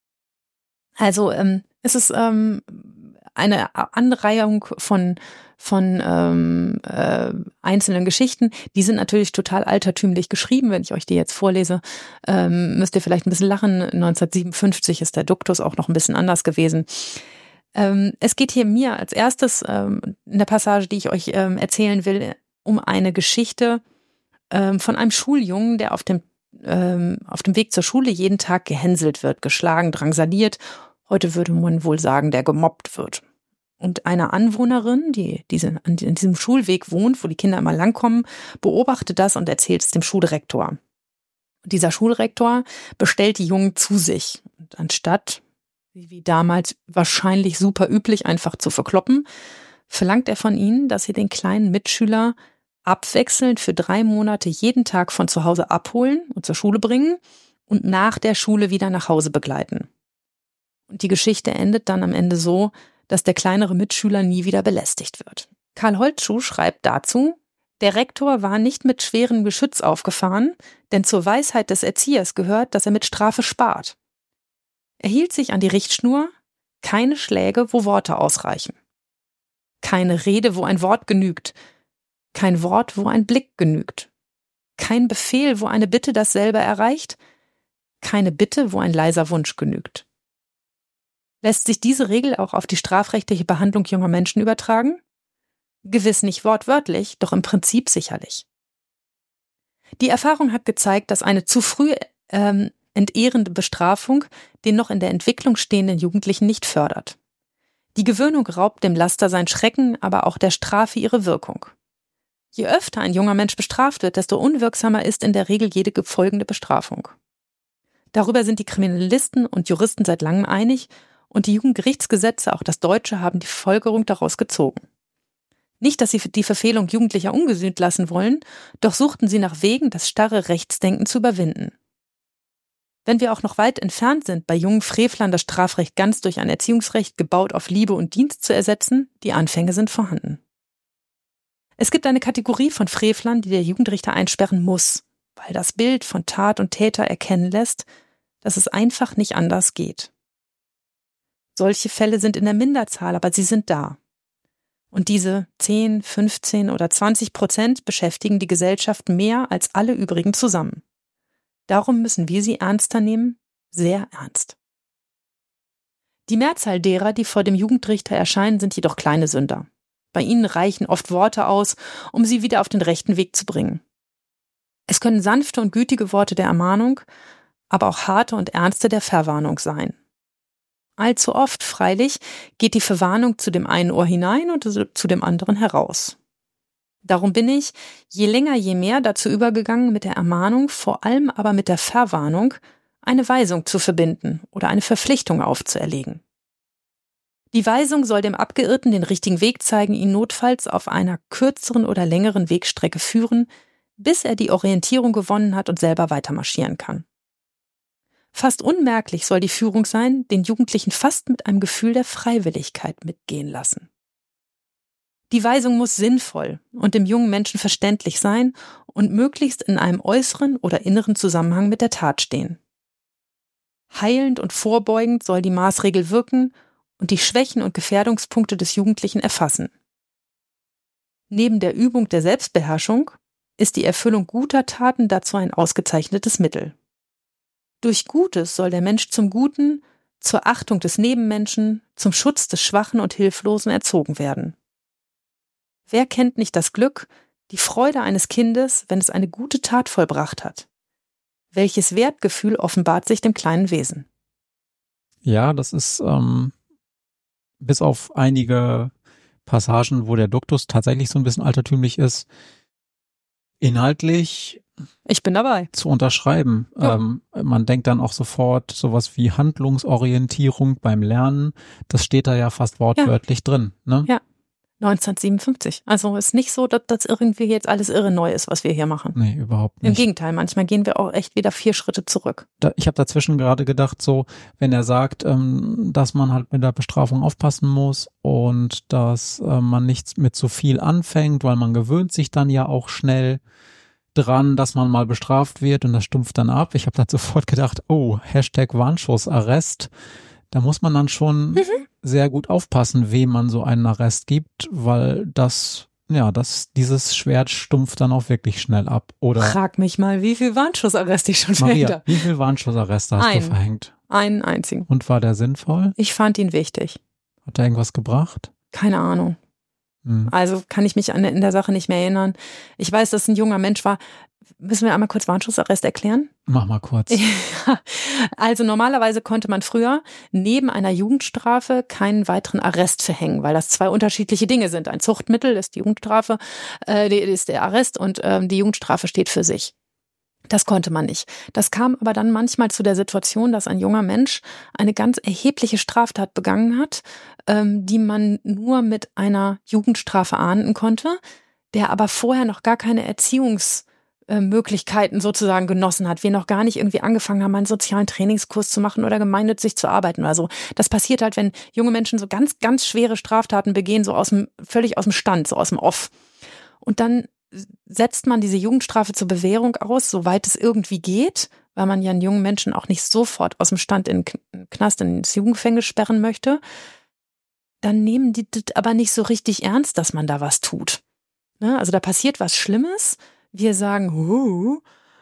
Also ähm, es ist ähm, eine Anreihung von von ähm, äh, einzelnen Geschichten. Die sind natürlich total altertümlich geschrieben. Wenn ich euch die jetzt vorlese, ähm, müsst ihr vielleicht ein bisschen lachen. neunzehnhundertsiebenundfünfzig ist der Duktus auch noch ein bisschen anders gewesen. Ähm, es geht hier mir als erstes ähm, in der Passage, die ich euch ähm, erzählen will, um eine Geschichte ähm, von einem Schuljungen, der auf dem ähm, auf dem Weg zur Schule jeden Tag gehänselt wird, geschlagen, drangsaliert. Heute würde man wohl sagen, der gemobbt wird. Und eine Anwohnerin, die diese, an diesem Schulweg wohnt, wo die Kinder immer langkommen, beobachtet das und erzählt es dem Schuldirektor. Und dieser Schuldirektor bestellt die Jungen zu sich. Und anstatt, wie damals wahrscheinlich super üblich, einfach zu verkloppen, verlangt er von ihnen, dass sie den kleinen Mitschüler abwechselnd für drei Monate jeden Tag von zu Hause abholen und zur Schule bringen und nach der Schule wieder nach Hause begleiten. Und die Geschichte endet dann am Ende so, dass der kleinere Mitschüler nie wieder belästigt wird. Karl Holtschuh schreibt dazu: Der Rektor war nicht mit schwerem Geschütz aufgefahren, denn zur Weisheit des Erziehers gehört, dass er mit Strafe spart. Er hielt sich an die Richtschnur: keine Schläge, wo Worte ausreichen. Keine Rede, wo ein Wort genügt. Kein Wort, wo ein Blick genügt. Kein Befehl, wo eine Bitte dasselbe erreicht. Keine Bitte, wo ein leiser Wunsch genügt. Lässt sich diese Regel auch auf die strafrechtliche Behandlung junger Menschen übertragen? Gewiss nicht wortwörtlich, doch im Prinzip sicherlich. Die Erfahrung hat gezeigt, dass eine zu früh ähm, entehrende Bestrafung den noch in der Entwicklung stehenden Jugendlichen nicht fördert. Die Gewöhnung raubt dem Laster sein Schrecken, aber auch der Strafe ihre Wirkung. Je öfter ein junger Mensch bestraft wird, desto unwirksamer ist in der Regel jede folgende Bestrafung. Darüber sind die Kriminalisten und Juristen seit langem einig und die Jugendgerichtsgesetze, auch das deutsche, haben die Folgerung daraus gezogen. Nicht, dass sie die Verfehlung Jugendlicher ungesühnt lassen wollen, doch suchten sie nach Wegen, das starre Rechtsdenken zu überwinden. Wenn wir auch noch weit entfernt sind, bei jungen Frevlern das Strafrecht ganz durch ein Erziehungsrecht gebaut auf Liebe und Dienst zu ersetzen, die Anfänge sind vorhanden. Es gibt eine Kategorie von Frevlern, die der Jugendrichter einsperren muss, weil das Bild von Tat und Täter erkennen lässt, dass es einfach nicht anders geht. Solche Fälle sind in der Minderzahl, aber sie sind da. Und diese zehn, fünfzehn oder zwanzig Prozent beschäftigen die Gesellschaft mehr als alle übrigen zusammen. Darum müssen wir sie ernster nehmen, sehr ernst. Die Mehrzahl derer, die vor dem Jugendrichter erscheinen, sind jedoch kleine Sünder. Bei ihnen reichen oft Worte aus, um sie wieder auf den rechten Weg zu bringen. Es können sanfte und gütige Worte der Ermahnung, aber auch harte und ernste der Verwarnung sein. Allzu oft, freilich, geht die Verwarnung zu dem einen Ohr hinein und zu dem anderen heraus. Darum bin ich, je länger, je mehr dazu übergegangen, mit der Ermahnung, vor allem aber mit der Verwarnung, eine Weisung zu verbinden oder eine Verpflichtung aufzuerlegen. Die Weisung soll dem Abgeirrten den richtigen Weg zeigen, ihn notfalls auf einer kürzeren oder längeren Wegstrecke führen, bis er die Orientierung gewonnen hat und selber weitermarschieren kann. Fast unmerklich soll die Führung sein, den Jugendlichen fast mit einem Gefühl der Freiwilligkeit mitgehen lassen. Die Weisung muss sinnvoll und dem jungen Menschen verständlich sein und möglichst in einem äußeren oder inneren Zusammenhang mit der Tat stehen. Heilend und vorbeugend soll die Maßregel wirken und die Schwächen und Gefährdungspunkte des Jugendlichen erfassen. Neben der Übung der Selbstbeherrschung ist die Erfüllung guter Taten dazu ein ausgezeichnetes Mittel. Durch Gutes soll der Mensch zum Guten, zur Achtung des Nebenmenschen, zum Schutz des Schwachen und Hilflosen erzogen werden. Wer kennt nicht das Glück, die Freude eines Kindes, wenn es eine gute Tat vollbracht hat? Welches Wertgefühl offenbart sich dem kleinen Wesen? Ja, das ist ähm, bis auf einige Passagen, wo der Duktus tatsächlich so ein bisschen altertümlich ist, inhaltlich Ich bin dabei. zu unterschreiben. Ja. Ähm, man denkt dann auch sofort sowas wie Handlungsorientierung beim Lernen. Das steht da ja fast wortwörtlich drin. Ne? Ja. neunzehnhundertsiebenundfünfzig. Also ist nicht so, dass das irgendwie jetzt alles irre neu ist, was wir hier machen. Nee, überhaupt nicht. Im Gegenteil, manchmal gehen wir auch echt wieder vier Schritte zurück. Da, ich habe dazwischen gerade gedacht, so, wenn er sagt, ähm, dass man halt mit der Bestrafung aufpassen muss und dass äh, man nicht mit zu viel anfängt, weil man gewöhnt sich dann ja auch schnell dran, dass man mal bestraft wird und das stumpft dann ab. Ich habe dann sofort gedacht, oh, Hashtag Warnschussarrest. Da muss man dann schon mhm. sehr gut aufpassen, wem man so einen Arrest gibt, weil das, ja, das, dieses Schwert stumpft dann auch wirklich schnell ab. Oder Frag mich mal, wie viel Warnschussarrest ich schon verhängt Maria, habe. wie viel Warnschussarreste hast Ein. du verhängt? Einen einzigen. Und war der sinnvoll? Ich fand ihn wichtig. Hat er irgendwas gebracht? Keine Ahnung. Hm. Also kann ich mich an, in der Sache nicht mehr erinnern. Ich weiß, dass es ein junger Mensch war. Müssen wir einmal kurz Warnschussarrest erklären? Mach mal kurz. Ja, also normalerweise konnte man früher neben einer Jugendstrafe keinen weiteren Arrest verhängen, weil das zwei unterschiedliche Dinge sind. Ein Zuchtmittel ist die Jugendstrafe, äh, ist der Arrest und ähm, die Jugendstrafe steht für sich. Das konnte man nicht. Das kam aber dann manchmal zu der Situation, dass ein junger Mensch eine ganz erhebliche Straftat begangen hat, ähm, die man nur mit einer Jugendstrafe ahnden konnte, der aber vorher noch gar keine Erziehungs Möglichkeiten sozusagen genossen hat. Wir noch gar nicht irgendwie angefangen haben, einen sozialen Trainingskurs zu machen oder gemeinnützig zu arbeiten oder so. Das passiert halt, wenn junge Menschen so ganz, ganz schwere Straftaten begehen, so aus dem, völlig aus dem Stand, so aus dem Off. Und dann setzt man diese Jugendstrafe zur Bewährung aus, soweit es irgendwie geht, weil man ja einen jungen Menschen auch nicht sofort aus dem Stand in den Knast, ins Jugendgefängnis sperren möchte. Dann nehmen die das aber nicht so richtig ernst, dass man da was tut. Also da passiert was Schlimmes. Wir sagen, huh,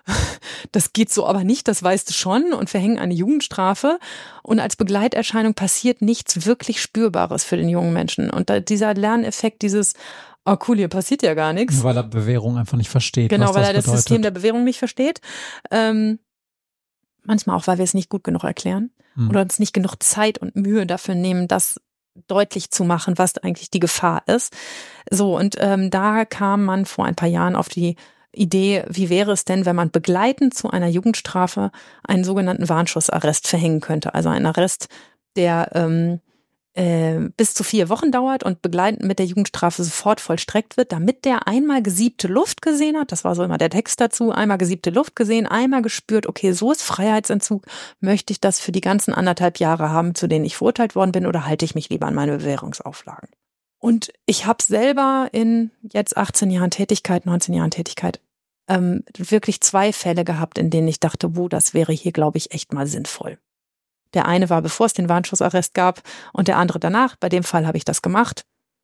das geht so aber nicht, das weißt du schon, und verhängen eine Jugendstrafe. Und als Begleiterscheinung passiert nichts wirklich Spürbares für den jungen Menschen. Und da, dieser Lerneffekt, dieses, oh cool, hier passiert ja gar nichts. Weil er Bewährung einfach nicht versteht. Genau, was weil das er das bedeutet. System der Bewährung nicht versteht. Ähm, manchmal auch, weil wir es nicht gut genug erklären hm. oder uns nicht genug Zeit und Mühe dafür nehmen, das deutlich zu machen, was eigentlich die Gefahr ist. So, und ähm, da kam man vor ein paar Jahren auf die Idee, wie wäre es denn, wenn man begleitend zu einer Jugendstrafe einen sogenannten Warnschussarrest verhängen könnte. Also einen Arrest, der ähm, äh, bis zu vier Wochen dauert und begleitend mit der Jugendstrafe sofort vollstreckt wird, damit der einmal gesiebte Luft gesehen hat, das war so immer der Text dazu, einmal gesiebte Luft gesehen, einmal gespürt, okay, so ist Freiheitsentzug, möchte ich das für die ganzen anderthalb Jahre haben, zu denen ich verurteilt worden bin, oder halte ich mich lieber an meine Bewährungsauflagen? Und ich habe selber in jetzt achtzehn Jahren Tätigkeit, neunzehn Jahren Tätigkeit, ähm, wirklich zwei Fälle gehabt, in denen ich dachte, wo, das wäre hier, glaube ich, echt mal sinnvoll. Der eine war, bevor es den Warnschussarrest gab, und der andere danach. Bei dem Fall habe ich das gemacht.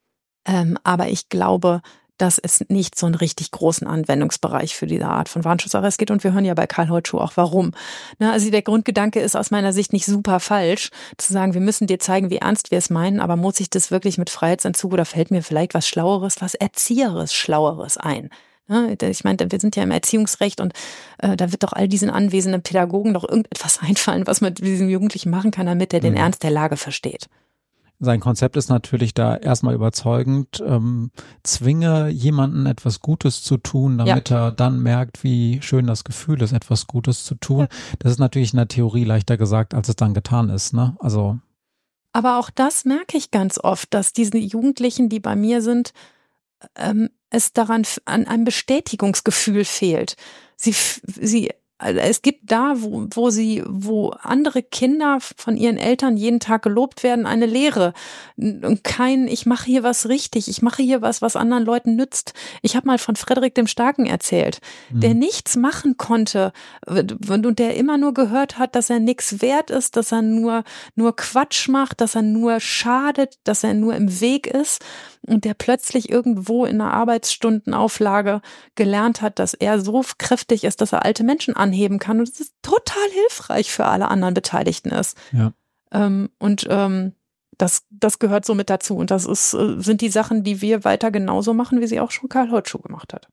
Ähm, aber ich glaube, dass es nicht so einen richtig großen Anwendungsbereich für diese Art von Warnschussarrest geht. Und wir hören ja bei Karl Holtschuh auch, warum. Na, also der Grundgedanke ist aus meiner Sicht nicht super falsch, zu sagen, wir müssen dir zeigen, wie ernst wir es meinen, aber muss ich das wirklich mit Freiheitsentzug oder fällt mir vielleicht was Schlaueres, was Erzieheres, Schlaueres ein? Ich meine, wir sind ja im Erziehungsrecht und äh, da wird doch all diesen anwesenden Pädagogen doch irgendetwas einfallen, was man mit diesem Jugendlichen machen kann, damit er den mhm. Ernst der Lage versteht. Sein Konzept ist natürlich da erstmal überzeugend. Ähm, zwinge jemanden etwas Gutes zu tun, damit ja. er dann merkt, wie schön das Gefühl ist, etwas Gutes zu tun. Ja. Das ist natürlich in der Theorie leichter gesagt, als es dann getan ist, ne? Also. Aber auch das merke ich ganz oft, dass diese Jugendlichen, die bei mir sind, ähm, es daran an einem Bestätigungsgefühl fehlt. Sie, sie, also es gibt da, wo, wo sie, wo andere Kinder von ihren Eltern jeden Tag gelobt werden, eine Lehre. Und kein, ich mache hier was richtig, ich mache hier was, was anderen Leuten nützt. Ich habe mal von Frederik dem Starken erzählt, mhm. der nichts machen konnte und der immer nur gehört hat, dass er nichts wert ist, dass er nur, nur Quatsch macht, dass er nur schadet, dass er nur im Weg ist. Und der plötzlich irgendwo in einer Arbeitsstundenauflage gelernt hat, dass er so kräftig ist, dass er alte Menschen anheben kann. Und das ist total hilfreich für alle anderen Beteiligten ist. Ja. Ähm, und ähm, das, das gehört so mit dazu. Und das ist, sind die Sachen, die wir weiter genauso machen, wie sie auch schon Karl Holtschuh gemacht hat.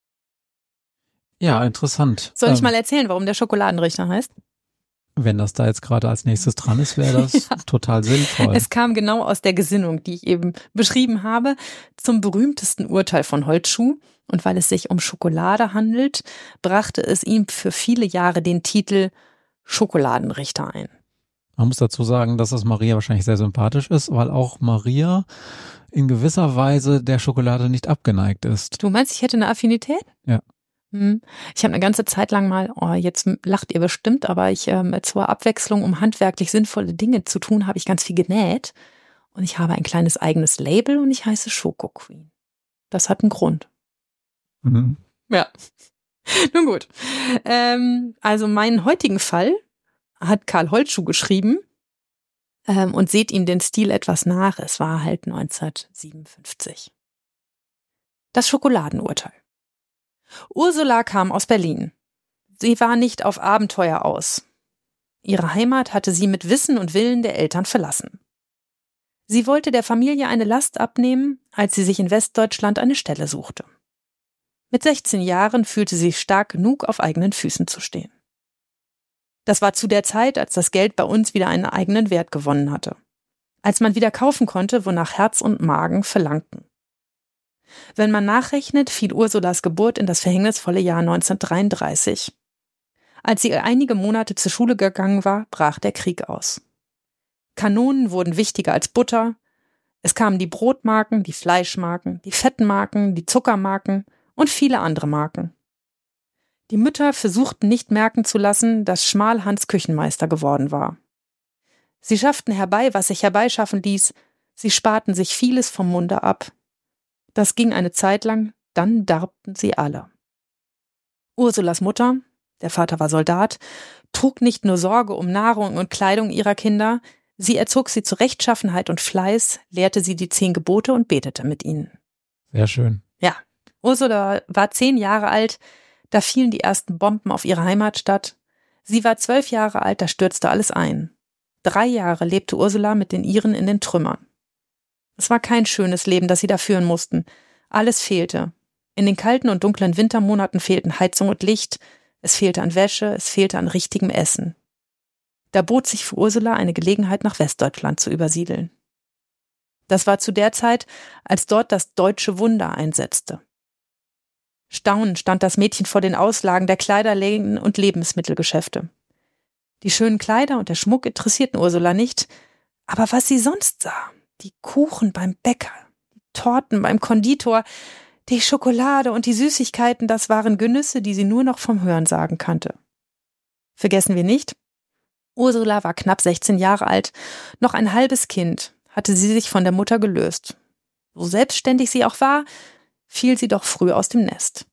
Ja, interessant. Soll ich ähm, mal erzählen, warum der Schokoladenrichter heißt? Wenn das da jetzt gerade als nächstes dran ist, wäre das ja. total sinnvoll. Es kam genau aus der Gesinnung, die ich eben beschrieben habe, zum berühmtesten Urteil von Holtschuh. Und weil es sich um Schokolade handelt, brachte es ihm für viele Jahre den Titel Schokoladenrichter ein. Man muss dazu sagen, dass es Maria wahrscheinlich sehr sympathisch ist, weil auch Maria in gewisser Weise der Schokolade nicht abgeneigt ist. Du meinst, ich hätte eine Affinität? Ja. Ich habe eine ganze Zeit lang mal, oh, jetzt lacht ihr bestimmt, aber ich ähm, zur Abwechslung, um handwerklich sinnvolle Dinge zu tun, habe ich ganz viel genäht. Und ich habe ein kleines eigenes Label und ich heiße Schoko Queen. Das hat einen Grund. Mhm. Ja. Nun gut. Ähm, also meinen heutigen Fall hat Karl Holtschuh geschrieben ähm, und seht ihm den Stil etwas nach. Es war halt neunzehnhundertsiebenundfünfzig. Das Schokoladenurteil. Ursula kam aus Berlin. Sie war nicht auf Abenteuer aus. Ihre Heimat hatte sie mit Wissen und Willen der Eltern verlassen. Sie wollte der Familie eine Last abnehmen, als sie sich in Westdeutschland eine Stelle suchte. Mit sechzehn Jahren fühlte sie sich stark genug, auf eigenen Füßen zu stehen. Das war zu der Zeit, als das Geld bei uns wieder einen eigenen Wert gewonnen hatte. Als man wieder kaufen konnte, wonach Herz und Magen verlangten. Wenn man nachrechnet, fiel Ursulas Geburt in das verhängnisvolle Jahr neunzehnhundertdreiunddreißig. Als sie einige Monate zur Schule gegangen war, brach der Krieg aus. Kanonen wurden wichtiger als Butter. Es kamen die Brotmarken, die Fleischmarken, die Fettmarken, die Zuckermarken und viele andere Marken. Die Mütter versuchten nicht merken zu lassen, dass Schmalhans Küchenmeister geworden war. Sie schafften herbei, was sich herbeischaffen ließ. Sie sparten sich vieles vom Munde ab. Das ging eine Zeit lang, dann darbten sie alle. Ursulas Mutter, der Vater war Soldat, trug nicht nur Sorge um Nahrung und Kleidung ihrer Kinder, sie erzog sie zu Rechtschaffenheit und Fleiß, lehrte sie die zehn Gebote und betete mit ihnen. Sehr schön. Ja, Ursula war zehn Jahre alt, da fielen die ersten Bomben auf ihre Heimatstadt. Sie war zwölf Jahre alt, da stürzte alles ein. Drei Jahre lebte Ursula mit den Iren in den Trümmern. Es war kein schönes Leben, das sie da führen mussten. Alles fehlte. In den kalten und dunklen Wintermonaten fehlten Heizung und Licht, es fehlte an Wäsche, es fehlte an richtigem Essen. Da bot sich für Ursula eine Gelegenheit, nach Westdeutschland zu übersiedeln. Das war zu der Zeit, als dort das deutsche Wunder einsetzte. Staunend stand das Mädchen vor den Auslagen der Kleiderläden und Lebensmittelgeschäfte. Die schönen Kleider und der Schmuck interessierten Ursula nicht, Aber was sie sonst sah, die Kuchen beim Bäcker, die Torten beim Konditor, die Schokolade und die Süßigkeiten, das waren Genüsse, die sie nur noch vom Hörensagen kannte. Vergessen wir nicht, Ursula war knapp sechzehn Jahre alt, noch ein halbes Kind, hatte sie sich von der Mutter gelöst. So selbstständig sie auch war, fiel sie doch früh aus dem Nest.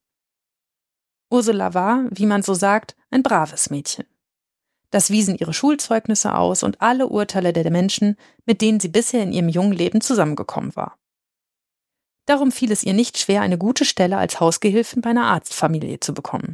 Ursula war, wie man so sagt, ein braves Mädchen. Das wiesen ihre Schulzeugnisse aus und alle Urteile der Menschen, mit denen sie bisher in ihrem jungen Leben zusammengekommen war. Darum fiel es ihr nicht schwer, eine gute Stelle als Hausgehilfin bei einer Arztfamilie zu bekommen.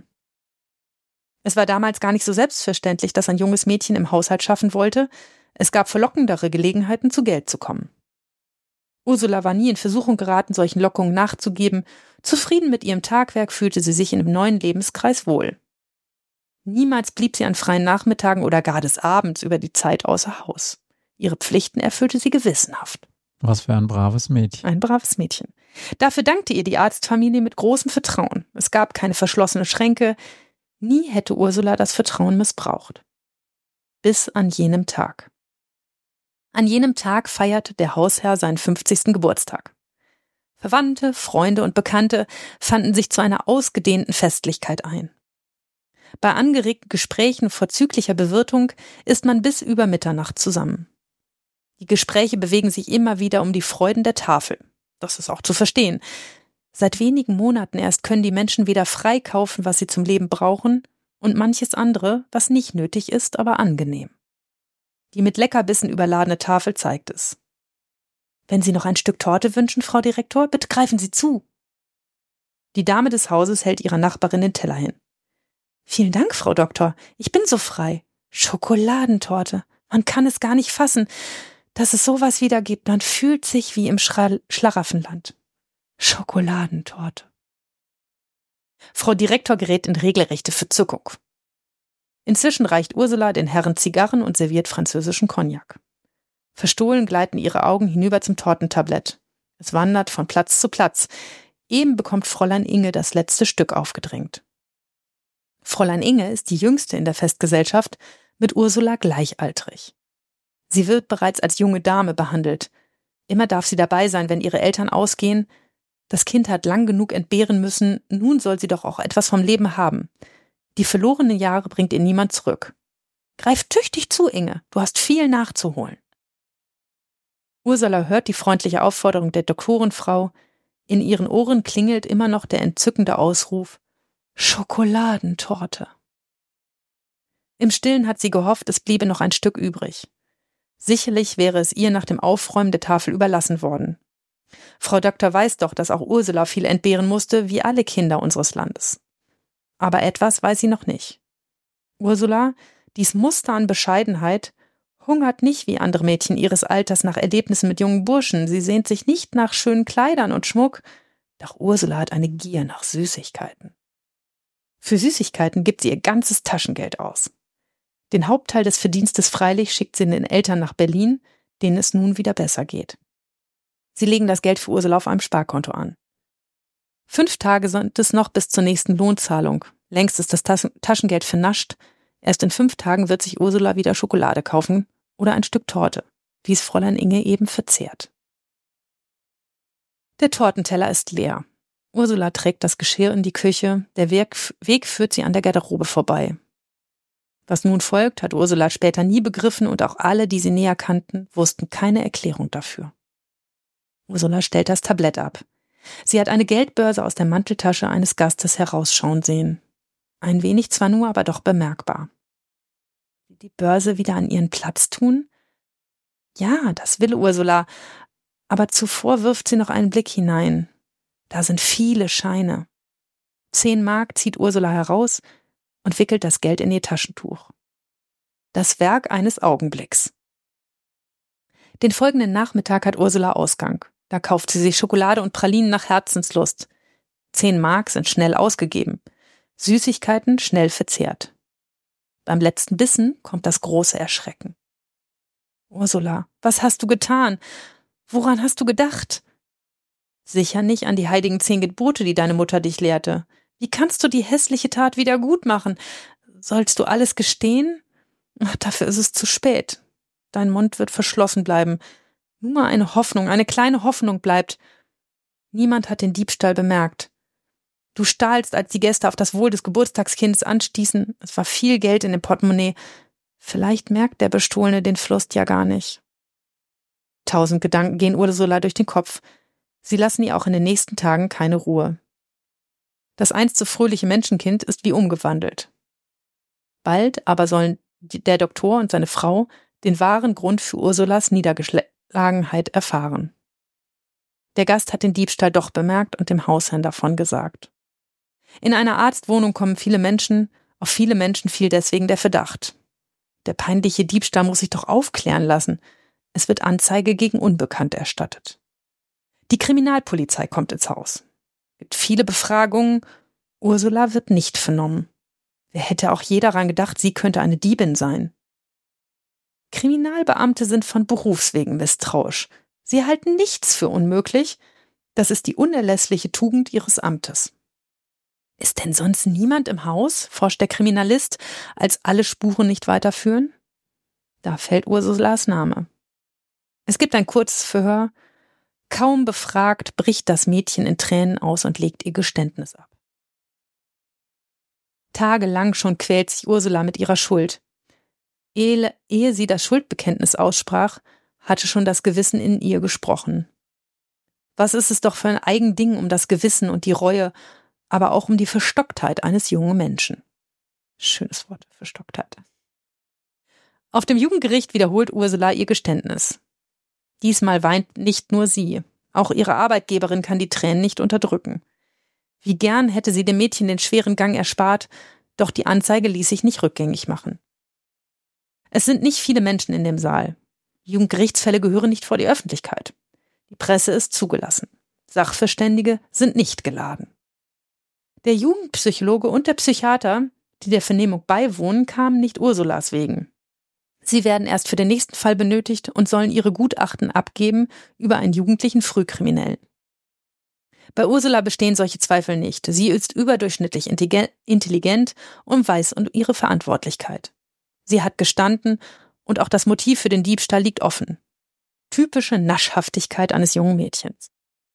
Es war damals gar nicht so selbstverständlich, dass ein junges Mädchen im Haushalt schaffen wollte. Es gab verlockendere Gelegenheiten, zu Geld zu kommen. Ursula war nie in Versuchung geraten, solchen Lockungen nachzugeben. Zufrieden mit ihrem Tagwerk fühlte sie sich in einem neuen Lebenskreis wohl. Niemals blieb sie an freien Nachmittagen oder gar des Abends über die Zeit außer Haus. Ihre Pflichten erfüllte sie gewissenhaft. Was für ein braves Mädchen. Ein braves Mädchen. Dafür dankte ihr die Arztfamilie mit großem Vertrauen. Es gab keine verschlossene Schränke. Nie hätte Ursula das Vertrauen missbraucht. Bis an jenem Tag. An jenem Tag feierte der Hausherr seinen fünfzigsten Geburtstag. Verwandte, Freunde und Bekannte fanden sich zu einer ausgedehnten Festlichkeit ein. Bei angeregten Gesprächen vorzüglicher Bewirtung ist man bis über Mitternacht zusammen. Die Gespräche bewegen sich immer wieder um die Freuden der Tafel. Das ist auch zu verstehen. Seit wenigen Monaten erst können die Menschen wieder frei kaufen, was sie zum Leben brauchen, und manches andere, was nicht nötig ist, aber angenehm. Die mit Leckerbissen überladene Tafel zeigt es. Wenn Sie noch ein Stück Torte wünschen, Frau Direktor, bitte greifen Sie zu. Die Dame des Hauses hält ihrer Nachbarin den Teller hin. Vielen Dank, Frau Doktor, ich bin so frei. Schokoladentorte, man kann es gar nicht fassen, dass es sowas wieder gibt. Man fühlt sich wie im Schra- Schlaraffenland. Schokoladentorte. Frau Direktor gerät in regelrechte Verzückung. Inzwischen reicht Ursula den Herren Zigarren und serviert französischen Cognac. Verstohlen gleiten ihre Augen hinüber zum Tortentablett. Es wandert von Platz zu Platz. Eben bekommt Fräulein Inge das letzte Stück aufgedrängt. Fräulein Inge ist die jüngste in der Festgesellschaft, mit Ursula gleichaltrig. Sie wird bereits als junge Dame behandelt. Immer darf sie dabei sein, wenn ihre Eltern ausgehen. Das Kind hat lang genug entbehren müssen, nun soll sie doch auch etwas vom Leben haben. Die verlorenen Jahre bringt ihr niemand zurück. Greif tüchtig zu, Inge, du hast viel nachzuholen. Ursula hört die freundliche Aufforderung der Doktorenfrau. In ihren Ohren klingelt immer noch der entzückende Ausruf: Schokoladentorte. Im Stillen hat sie gehofft, es bliebe noch ein Stück übrig. Sicherlich wäre es ihr nach dem Aufräumen der Tafel überlassen worden. Frau Doktor weiß doch, dass auch Ursula viel entbehren musste, wie alle Kinder unseres Landes. Aber etwas weiß sie noch nicht. Ursula, dies Muster an Bescheidenheit, hungert nicht wie andere Mädchen ihres Alters nach Erlebnissen mit jungen Burschen. Sie sehnt sich nicht nach schönen Kleidern und Schmuck, doch Ursula hat eine Gier nach Süßigkeiten. Für Süßigkeiten gibt sie ihr ganzes Taschengeld aus. Den Hauptteil des Verdienstes freilich schickt sie den Eltern nach Berlin, denen es nun wieder besser geht. Sie legen das Geld für Ursula auf einem Sparkonto an. Fünf Tage sind es noch bis zur nächsten Lohnzahlung. Längst ist das Tas- Taschengeld vernascht. Erst in fünf Tagen wird sich Ursula wieder Schokolade kaufen oder ein Stück Torte, wie es Fräulein Inge eben verzehrt. Der Tortenteller ist leer. Ursula trägt das Geschirr in die Küche. Der Weg, Weg führt sie an der Garderobe vorbei. Was nun folgt, hat Ursula später nie begriffen und auch alle, die sie näher kannten, wussten keine Erklärung dafür. Ursula stellt das Tablett ab. Sie hat eine Geldbörse aus der Manteltasche eines Gastes herausschauen sehen. Ein wenig zwar nur, aber doch bemerkbar. Die Börse wieder an ihren Platz tun? Ja, das will Ursula, aber zuvor wirft sie noch einen Blick hinein. Da sind viele Scheine. Zehn Mark zieht Ursula heraus und wickelt das Geld in ihr Taschentuch. Das Werk eines Augenblicks. Den folgenden Nachmittag hat Ursula Ausgang. Da kauft sie sich Schokolade und Pralinen nach Herzenslust. Zehn Mark sind schnell ausgegeben. Süßigkeiten schnell verzehrt. Beim letzten Bissen kommt das große Erschrecken. Ursula, was hast du getan? Woran hast du gedacht? Sicher nicht an die heiligen zehn Gebote, die deine Mutter dich lehrte. Wie kannst du die hässliche Tat wieder gut machen? Sollst du alles gestehen? Ach, dafür ist es zu spät. dein Mund wird verschlossen bleiben. Nur mal eine Hoffnung, eine kleine Hoffnung bleibt. Niemand hat den Diebstahl bemerkt. Du stahlst, als die Gäste auf das Wohl des Geburtstagskindes anstießen. Es war viel Geld in dem Portemonnaie. Vielleicht merkt der Bestohlene den Fluss ja gar nicht. Tausend Gedanken gehen Ursula durch den Kopf. Sie lassen ihr auch in den nächsten Tagen keine Ruhe. Das einst so fröhliche Menschenkind ist wie umgewandelt. Bald aber sollen der Doktor und seine Frau den wahren Grund für Ursulas Niedergeschlagenheit erfahren. Der Gast hat den Diebstahl doch bemerkt und dem Hausherrn davon gesagt. In einer Arztwohnung kommen viele Menschen, auf viele Menschen fiel deswegen der Verdacht. Der peinliche Diebstahl muss sich doch aufklären lassen. Es wird Anzeige gegen Unbekannt erstattet. Die Kriminalpolizei kommt ins Haus. Es gibt viele Befragungen. Ursula wird nicht vernommen. Wer hätte auch je daran gedacht, sie könnte eine Diebin sein? Kriminalbeamte sind von Berufswegen misstrauisch. Sie halten nichts für unmöglich. Das ist die unerlässliche Tugend ihres Amtes. Ist denn sonst niemand im Haus, forscht der Kriminalist, als alle Spuren nicht weiterführen? Da fällt Ursulas Name. Es gibt ein kurzes Verhör. Kaum befragt, bricht das Mädchen in Tränen aus und legt ihr Geständnis ab. Tagelang schon quält sich Ursula mit ihrer Schuld. Ehe, ehe sie das Schuldbekenntnis aussprach, hatte schon das Gewissen in ihr gesprochen. Was ist es doch für ein Eigending um das Gewissen und die Reue, aber auch um die Verstocktheit eines jungen Menschen. Schönes Wort, Verstocktheit. Auf dem Jugendgericht wiederholt Ursula ihr Geständnis. Diesmal weint nicht nur sie. Auch ihre Arbeitgeberin kann die Tränen nicht unterdrücken. Wie gern hätte sie dem Mädchen den schweren Gang erspart, doch die Anzeige ließ sich nicht rückgängig machen. Es sind nicht viele Menschen in dem Saal. Jugendgerichtsfälle gehören nicht vor die Öffentlichkeit. Die Presse ist zugelassen. Sachverständige sind nicht geladen. Der Jugendpsychologe und der Psychiater, die der Vernehmung beiwohnen, kamen nicht Ursulas wegen. Sie werden erst für den nächsten Fall benötigt und sollen ihre Gutachten abgeben über einen jugendlichen Frühkriminellen. Bei Ursula bestehen solche Zweifel nicht. Sie ist überdurchschnittlich intelligent und weiß um ihre Verantwortlichkeit. Sie hat gestanden und auch das Motiv für den Diebstahl liegt offen. Typische Naschhaftigkeit eines jungen Mädchens.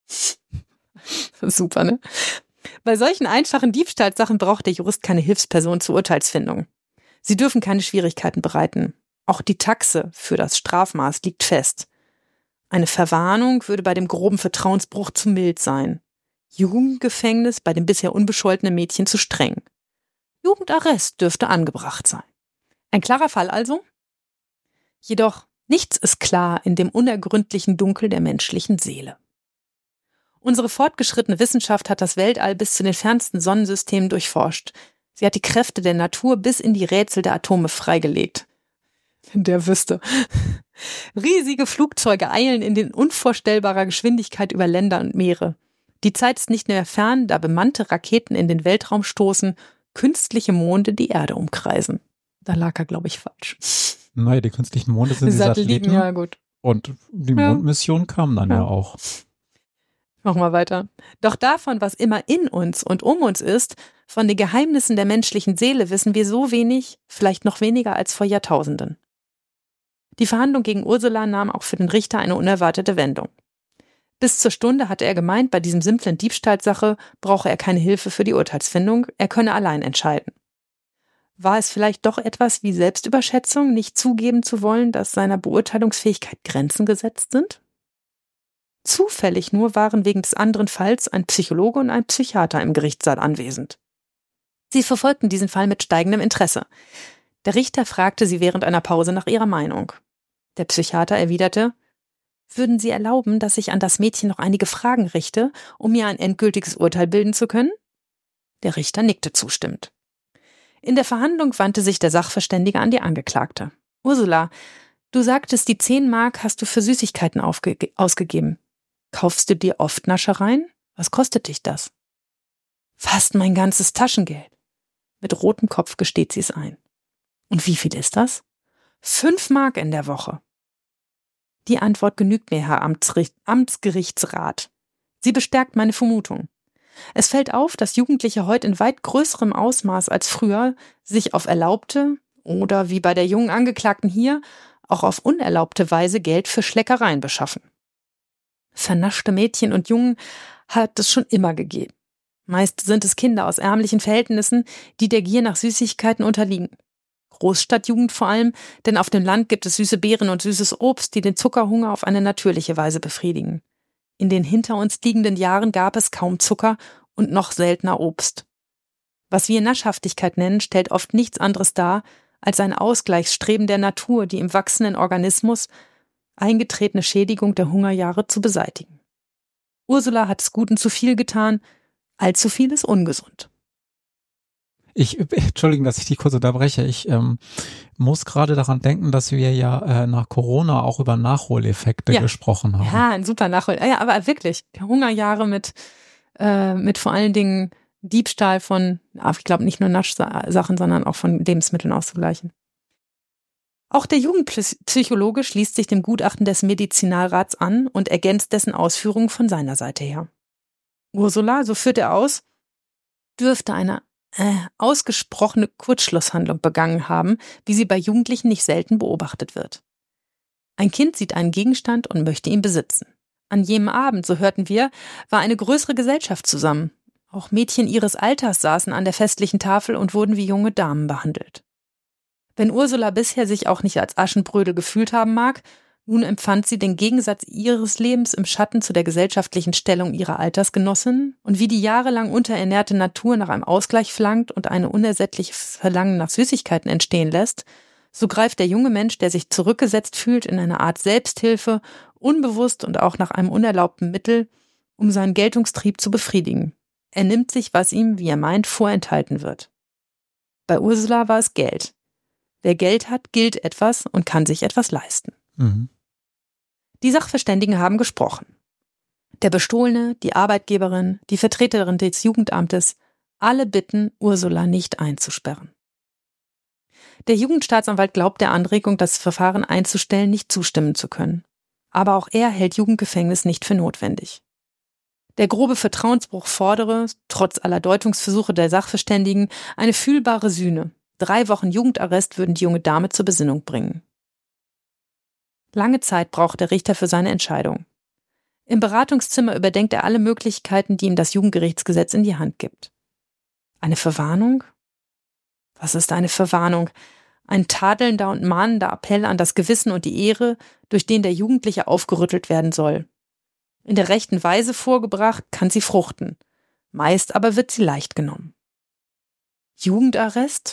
Super, ne? Bei solchen einfachen Diebstahlsachen braucht der Jurist keine Hilfsperson zur Urteilsfindung. Sie dürfen keine Schwierigkeiten bereiten. Auch die Taxe für das Strafmaß liegt fest. Eine Verwarnung würde bei dem groben Vertrauensbruch zu mild sein. Jugendgefängnis bei dem bisher unbescholtenen Mädchen zu streng. Jugendarrest dürfte angebracht sein. Ein klarer Fall also? Jedoch nichts ist klar in dem unergründlichen Dunkel der menschlichen Seele. Unsere fortgeschrittene Wissenschaft hat das Weltall bis zu den fernsten Sonnensystemen durchforscht. Sie hat die Kräfte der Natur bis in die Rätsel der Atome freigelegt. Der wüsste. Riesige Flugzeuge eilen in den unvorstellbarer Geschwindigkeit über Länder und Meere. Die Zeit ist nicht mehr fern, da bemannte Raketen in den Weltraum stoßen, künstliche Monde die Erde umkreisen. Da lag er, glaube ich, falsch. Nein, die künstlichen Monde sind die, die Satelliten. Satelliten. Ja, gut. Und die Ja. Mondmission kam dann ja, ja auch. Machen wir weiter. Doch davon, was immer in uns und um uns ist, von den Geheimnissen der menschlichen Seele wissen wir so wenig, vielleicht noch weniger als vor Jahrtausenden. Die Verhandlung gegen Ursula nahm auch für den Richter eine unerwartete Wendung. Bis zur Stunde hatte er gemeint, bei diesem simplen Diebstahlsache brauche er keine Hilfe für die Urteilsfindung, er könne allein entscheiden. War es vielleicht doch etwas wie Selbstüberschätzung, nicht zugeben zu wollen, dass seiner Beurteilungsfähigkeit Grenzen gesetzt sind? Zufällig nur waren wegen des anderen Falls ein Psychologe und ein Psychiater im Gerichtssaal anwesend. Sie verfolgten diesen Fall mit steigendem Interesse. Der Richter fragte sie während einer Pause nach ihrer Meinung. Der Psychiater erwiderte: Würden Sie erlauben, dass ich an das Mädchen noch einige Fragen richte, um mir ein endgültiges Urteil bilden zu können? Der Richter nickte zustimmend. In der Verhandlung wandte sich der Sachverständige an die Angeklagte. Ursula, du sagtest, die zehn Mark hast du für Süßigkeiten aufge- ausgegeben. Kaufst du dir oft Naschereien? Was kostet dich das? Fast mein ganzes Taschengeld. Mit rotem Kopf gesteht sie es ein. Und wie viel ist das? Fünf Mark in der Woche. Die Antwort genügt mir, Herr Amtsricht- Amtsgerichtsrat. Sie bestärkt meine Vermutung. Es fällt auf, dass Jugendliche heute in weit größerem Ausmaß als früher sich auf erlaubte oder, wie bei der jungen Angeklagten hier, auch auf unerlaubte Weise Geld für Schleckereien beschaffen. Vernaschte Mädchen und Jungen hat es schon immer gegeben. Meist sind es Kinder aus ärmlichen Verhältnissen, die der Gier nach Süßigkeiten unterliegen. Großstadtjugend vor allem, denn auf dem Land gibt es süße Beeren und süßes Obst, die den Zuckerhunger auf eine natürliche Weise befriedigen. In den hinter uns liegenden Jahren gab es kaum Zucker und noch seltener Obst. Was wir Naschhaftigkeit nennen, stellt oft nichts anderes dar, als ein Ausgleichsstreben der Natur, die im wachsenden Organismus eingetretene Schädigung der Hungerjahre zu beseitigen. Ursula hat es Guten zu viel getan, allzu viel ist ungesund. Ich, Entschuldigung, dass ich dich kurz unterbreche. Ich ähm, muss gerade daran denken, dass wir ja äh, nach Corona auch über Nachholeffekte ja. gesprochen haben. Ja, ein super Nachhol. Ja, aber wirklich, die Hungerjahre mit, äh, mit vor allen Dingen Diebstahl von, ich glaube nicht nur Naschsachen, sondern auch von Lebensmitteln auszugleichen. Auch der Jugendpsychologe schließt sich dem Gutachten des Medizinalrats an und ergänzt dessen Ausführungen von seiner Seite her. Ursula, so führt er aus, dürfte eine äh, ausgesprochene Kurzschlusshandlung begangen haben, wie sie bei Jugendlichen nicht selten beobachtet wird. Ein Kind sieht einen Gegenstand und möchte ihn besitzen. An jenem Abend, so hörten wir, war eine größere Gesellschaft zusammen. Auch Mädchen ihres Alters saßen an der festlichen Tafel und wurden wie junge Damen behandelt. Wenn Ursula bisher sich auch nicht als Aschenbrödel gefühlt haben mag, nun empfand sie den Gegensatz ihres Lebens im Schatten zu der gesellschaftlichen Stellung ihrer Altersgenossin und wie die jahrelang unterernährte Natur nach einem Ausgleich verlangt und eine unersättliches Verlangen nach Süßigkeiten entstehen lässt, so greift der junge Mensch, der sich zurückgesetzt fühlt, in eine Art Selbsthilfe, unbewusst und auch nach einem unerlaubten Mittel, um seinen Geltungstrieb zu befriedigen. Er nimmt sich, was ihm, wie er meint, vorenthalten wird. Bei Ursula war es Geld. Wer Geld hat, gilt etwas und kann sich etwas leisten. Mhm. Die Sachverständigen haben gesprochen. Der Bestohlene, die Arbeitgeberin, die Vertreterin des Jugendamtes, alle bitten, Ursula nicht einzusperren. Der Jugendstaatsanwalt glaubt der Anregung, das Verfahren einzustellen, nicht zustimmen zu können. Aber auch er hält Jugendgefängnis nicht für notwendig. Der grobe Vertrauensbruch fordere, trotz aller Deutungsversuche der Sachverständigen, eine fühlbare Sühne. Drei Wochen Jugendarrest würden die junge Dame zur Besinnung bringen. Lange Zeit braucht der Richter für seine Entscheidung. Im Beratungszimmer überdenkt er alle Möglichkeiten, die ihm das Jugendgerichtsgesetz in die Hand gibt. Eine Verwarnung? Was ist eine Verwarnung? Ein tadelnder und mahnender Appell an das Gewissen und die Ehre, durch den der Jugendliche aufgerüttelt werden soll. In der rechten Weise vorgebracht, kann sie fruchten. Meist aber wird sie leicht genommen. Jugendarrest?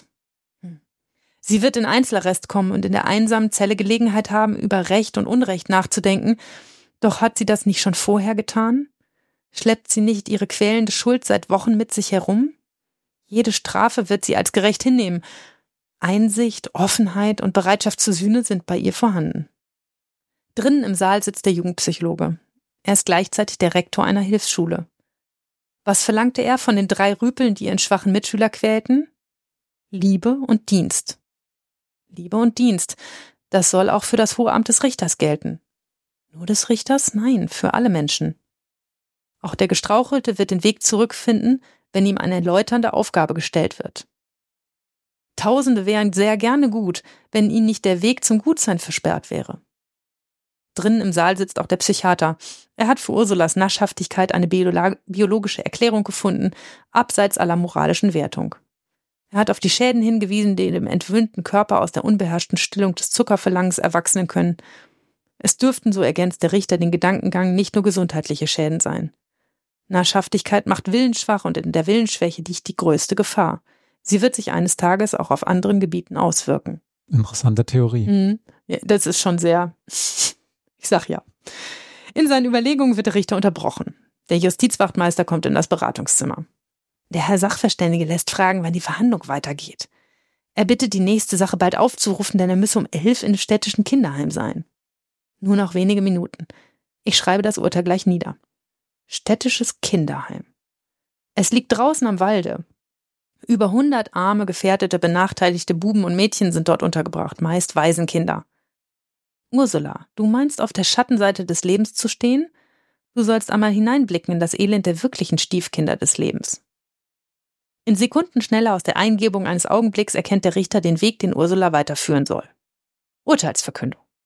Sie wird in Einzelarrest kommen und in der einsamen Zelle Gelegenheit haben, über Recht und Unrecht nachzudenken. Doch hat sie das nicht schon vorher getan? Schleppt sie nicht ihre quälende Schuld seit Wochen mit sich herum? Jede Strafe wird sie als gerecht hinnehmen. Einsicht, Offenheit und Bereitschaft zur Sühne sind bei ihr vorhanden. Drinnen im Saal sitzt der Jugendpsychologe. Er ist gleichzeitig der Rektor einer Hilfsschule. Was verlangte er von den drei Rüpeln, die ihren schwachen Mitschüler quälten? Liebe und Dienst. Liebe und Dienst, das soll auch für das hohe Amt des Richters gelten. Nur des Richters? Nein, für alle Menschen. Auch der Gestrauchelte wird den Weg zurückfinden, wenn ihm eine erläuternde Aufgabe gestellt wird. Tausende wären sehr gerne gut, wenn ihnen nicht der Weg zum Gutsein versperrt wäre. Drinnen im Saal sitzt auch der Psychiater. Er hat für Ursulas Naschhaftigkeit eine biologische Erklärung gefunden, abseits aller moralischen Wertung. Er hat auf die Schäden hingewiesen, die dem entwöhnten Körper aus der unbeherrschten Stillung des Zuckerverlangens erwachsen können. Es dürften, so ergänzt der Richter den Gedankengang, nicht nur gesundheitliche Schäden sein. Naschhaftigkeit macht willensschwach und in der Willensschwäche liegt die größte Gefahr. Sie wird sich eines Tages auch auf anderen Gebieten auswirken. Interessante Theorie. Hm, ja, das ist schon sehr, ich sag ja. In seinen Überlegungen wird der Richter unterbrochen. Der Justizwachtmeister kommt in das Beratungszimmer. Der Herr Sachverständige lässt fragen, wann die Verhandlung weitergeht. Er bittet, die nächste Sache bald aufzurufen, denn er müsse um elf in dem städtischen Kinderheim sein. Nur noch wenige Minuten. Ich schreibe das Urteil gleich nieder. Städtisches Kinderheim. Es liegt draußen am Walde. Über hundert arme, gefährdete, benachteiligte Buben und Mädchen sind dort untergebracht, meist Waisenkinder. Ursula, du meinst, auf der Schattenseite des Lebens zu stehen? Du sollst einmal hineinblicken in das Elend der wirklichen Stiefkinder des Lebens. In Sekundenschnelle aus der Eingebung eines Augenblicks erkennt der Richter den Weg, den Ursula weiterführen soll. Urteilsverkündung.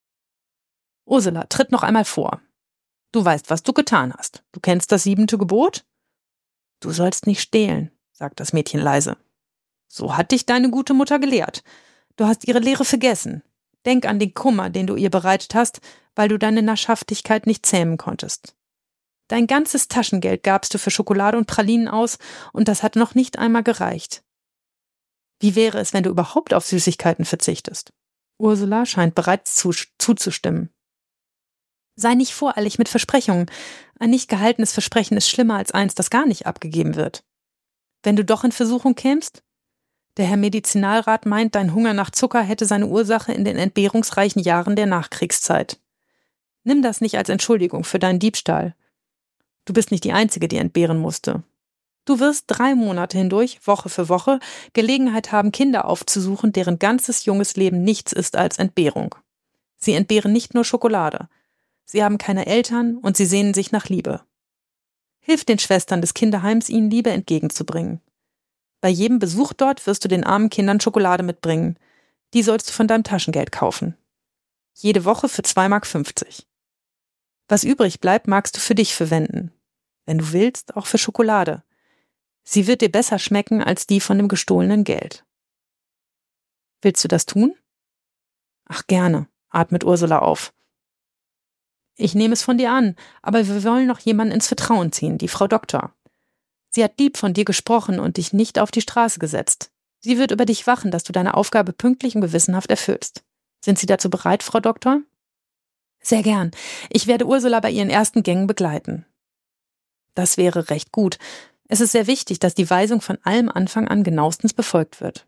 Ursula, tritt noch einmal vor. Du weißt, was du getan hast. Du kennst das siebente Gebot? Du sollst nicht stehlen, sagt das Mädchen leise. So hat dich deine gute Mutter gelehrt. Du hast ihre Lehre vergessen. Denk an den Kummer, den du ihr bereitet hast, weil du deine Naschhaftigkeit nicht zähmen konntest. Dein ganzes Taschengeld gabst du für Schokolade und Pralinen aus, und das hat noch nicht einmal gereicht. Wie wäre es, wenn du überhaupt auf Süßigkeiten verzichtest? Ursula scheint bereits zu, zuzustimmen. Sei nicht voreilig mit Versprechungen. Ein nicht gehaltenes Versprechen ist schlimmer als eins, das gar nicht abgegeben wird. Wenn du doch in Versuchung kämst? Der Herr Medizinalrat meint, dein Hunger nach Zucker hätte seine Ursache in den entbehrungsreichen Jahren der Nachkriegszeit. Nimm das nicht als Entschuldigung für deinen Diebstahl. Du bist nicht die Einzige, die entbehren musste. Du wirst drei Monate hindurch, Woche für Woche, Gelegenheit haben, Kinder aufzusuchen, deren ganzes junges Leben nichts ist als Entbehrung. Sie entbehren nicht nur Schokolade. Sie haben keine Eltern und sie sehnen sich nach Liebe. Hilf den Schwestern des Kinderheims, ihnen Liebe entgegenzubringen. Bei jedem Besuch dort wirst du den armen Kindern Schokolade mitbringen. Die sollst du von deinem Taschengeld kaufen. Jede Woche für zwei Mark fünfzig. Was übrig bleibt, magst du für dich verwenden. Wenn du willst, auch für Schokolade. Sie wird dir besser schmecken als die von dem gestohlenen Geld. Willst du das tun? Ach, gerne, atmet Ursula auf. Ich nehme es von dir an, aber wir wollen noch jemanden ins Vertrauen ziehen, die Frau Doktor. Sie hat lieb von dir gesprochen und dich nicht auf die Straße gesetzt. Sie wird über dich wachen, dass du deine Aufgabe pünktlich und gewissenhaft erfüllst. Sind Sie dazu bereit, Frau Doktor? Sehr gern. Ich werde Ursula bei ihren ersten Gängen begleiten. Das wäre recht gut. Es ist sehr wichtig, dass die Weisung von allem Anfang an genauestens befolgt wird.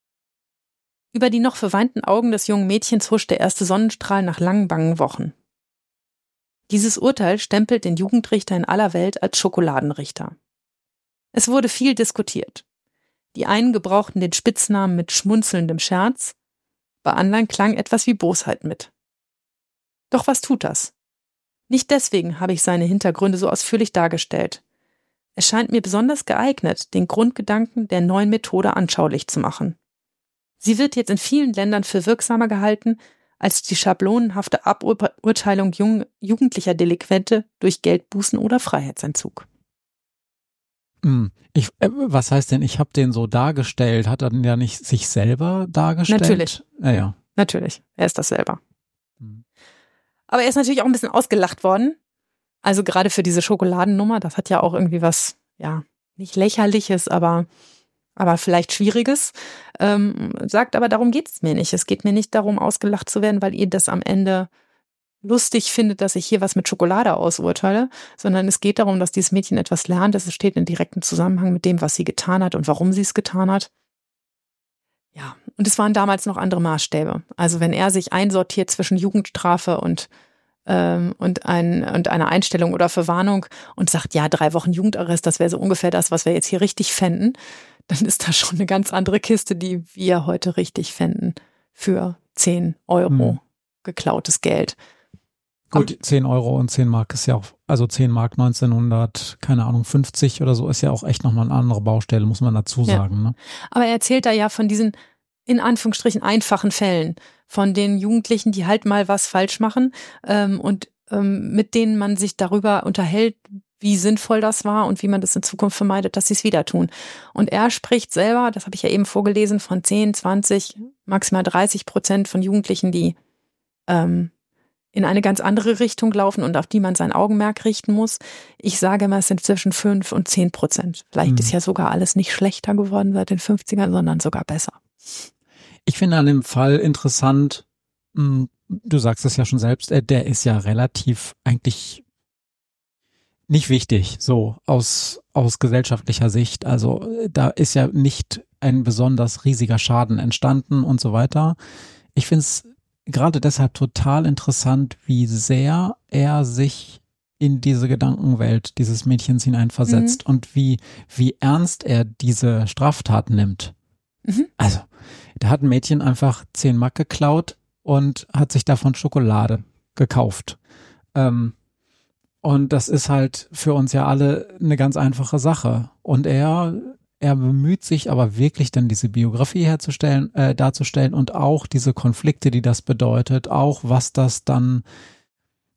Über die noch verweinten Augen des jungen Mädchens huscht der erste Sonnenstrahl nach langen, bangen Wochen. Dieses Urteil stempelt den Jugendrichter in aller Welt als Schokoladenrichter. Es wurde viel diskutiert. Die einen gebrauchten den Spitznamen mit schmunzelndem Scherz, bei anderen klang etwas wie Bosheit mit. Doch was tut das? Nicht deswegen habe ich seine Hintergründe so ausführlich dargestellt. Es scheint mir besonders geeignet, den Grundgedanken der neuen Methode anschaulich zu machen. Sie wird jetzt in vielen Ländern für wirksamer gehalten als die schablonenhafte Aburteilung jung, jugendlicher Delinquente durch Geldbußen oder Freiheitsentzug. Ich, äh, was heißt denn, ich habe den so dargestellt? Hat er denn ja nicht sich selber dargestellt? Natürlich. Ja, ja. Natürlich, er ist das selber. Hm. Aber er ist natürlich auch ein bisschen ausgelacht worden. Also gerade für diese Schokoladennummer, das hat ja auch irgendwie was, ja, nicht Lächerliches, aber, aber vielleicht Schwieriges. Ähm, sagt aber, darum geht's mir nicht. Es geht mir nicht darum, ausgelacht zu werden, weil ihr das am Ende lustig findet, dass ich hier was mit Schokolade ausurteile, sondern es geht darum, dass dieses Mädchen etwas lernt. Es steht in direktem Zusammenhang mit dem, was sie getan hat und warum sie es getan hat. Ja, und es waren damals noch andere Maßstäbe. Also wenn er sich einsortiert zwischen Jugendstrafe und ähm, und, ein, und einer Einstellung oder Verwarnung und sagt, ja, drei Wochen Jugendarrest, das wäre so ungefähr das, was wir jetzt hier richtig fänden, dann ist das schon eine ganz andere Kiste, die wir heute richtig fänden für zehn Euro hm. geklautes Geld. Gut, zehn Euro und zehn Mark ist ja auch, also zehn Mark neunzehnhundert, keine Ahnung, fünfzig oder so, ist ja auch echt nochmal eine andere Baustelle, muss man dazu sagen. Ja. Ne? Aber er erzählt da ja von diesen, in Anführungsstrichen, einfachen Fällen, von den Jugendlichen, die halt mal was falsch machen ähm, und ähm, mit denen man sich darüber unterhält, wie sinnvoll das war und wie man das in Zukunft vermeidet, dass sie es wieder tun. Und er spricht selber, das habe ich ja eben vorgelesen, von zehn, zwanzig, maximal dreißig Prozent von Jugendlichen, die ähm, in eine ganz andere Richtung laufen und auf die man sein Augenmerk richten muss. Ich sage immer, es sind zwischen fünf und zehn Prozent. Vielleicht mhm. ist ja sogar alles nicht schlechter geworden seit den fünfzigern, sondern sogar besser. Ich finde an dem Fall interessant, du sagst es ja schon selbst, der ist ja relativ eigentlich nicht wichtig, so aus, aus gesellschaftlicher Sicht. Also da ist ja nicht ein besonders riesiger Schaden entstanden und so weiter. Ich finde es gerade deshalb total interessant, wie sehr er sich in diese Gedankenwelt dieses Mädchens hineinversetzt mhm. und wie, wie ernst er diese Straftat nimmt. Mhm. Also, da hat ein Mädchen einfach zehn Mark geklaut und hat sich davon Schokolade gekauft. Ähm, und das ist halt für uns ja alle eine ganz einfache Sache. Und er Er bemüht sich aber wirklich dann diese Biografie herzustellen, äh, darzustellen und auch diese Konflikte, die das bedeutet, auch was das dann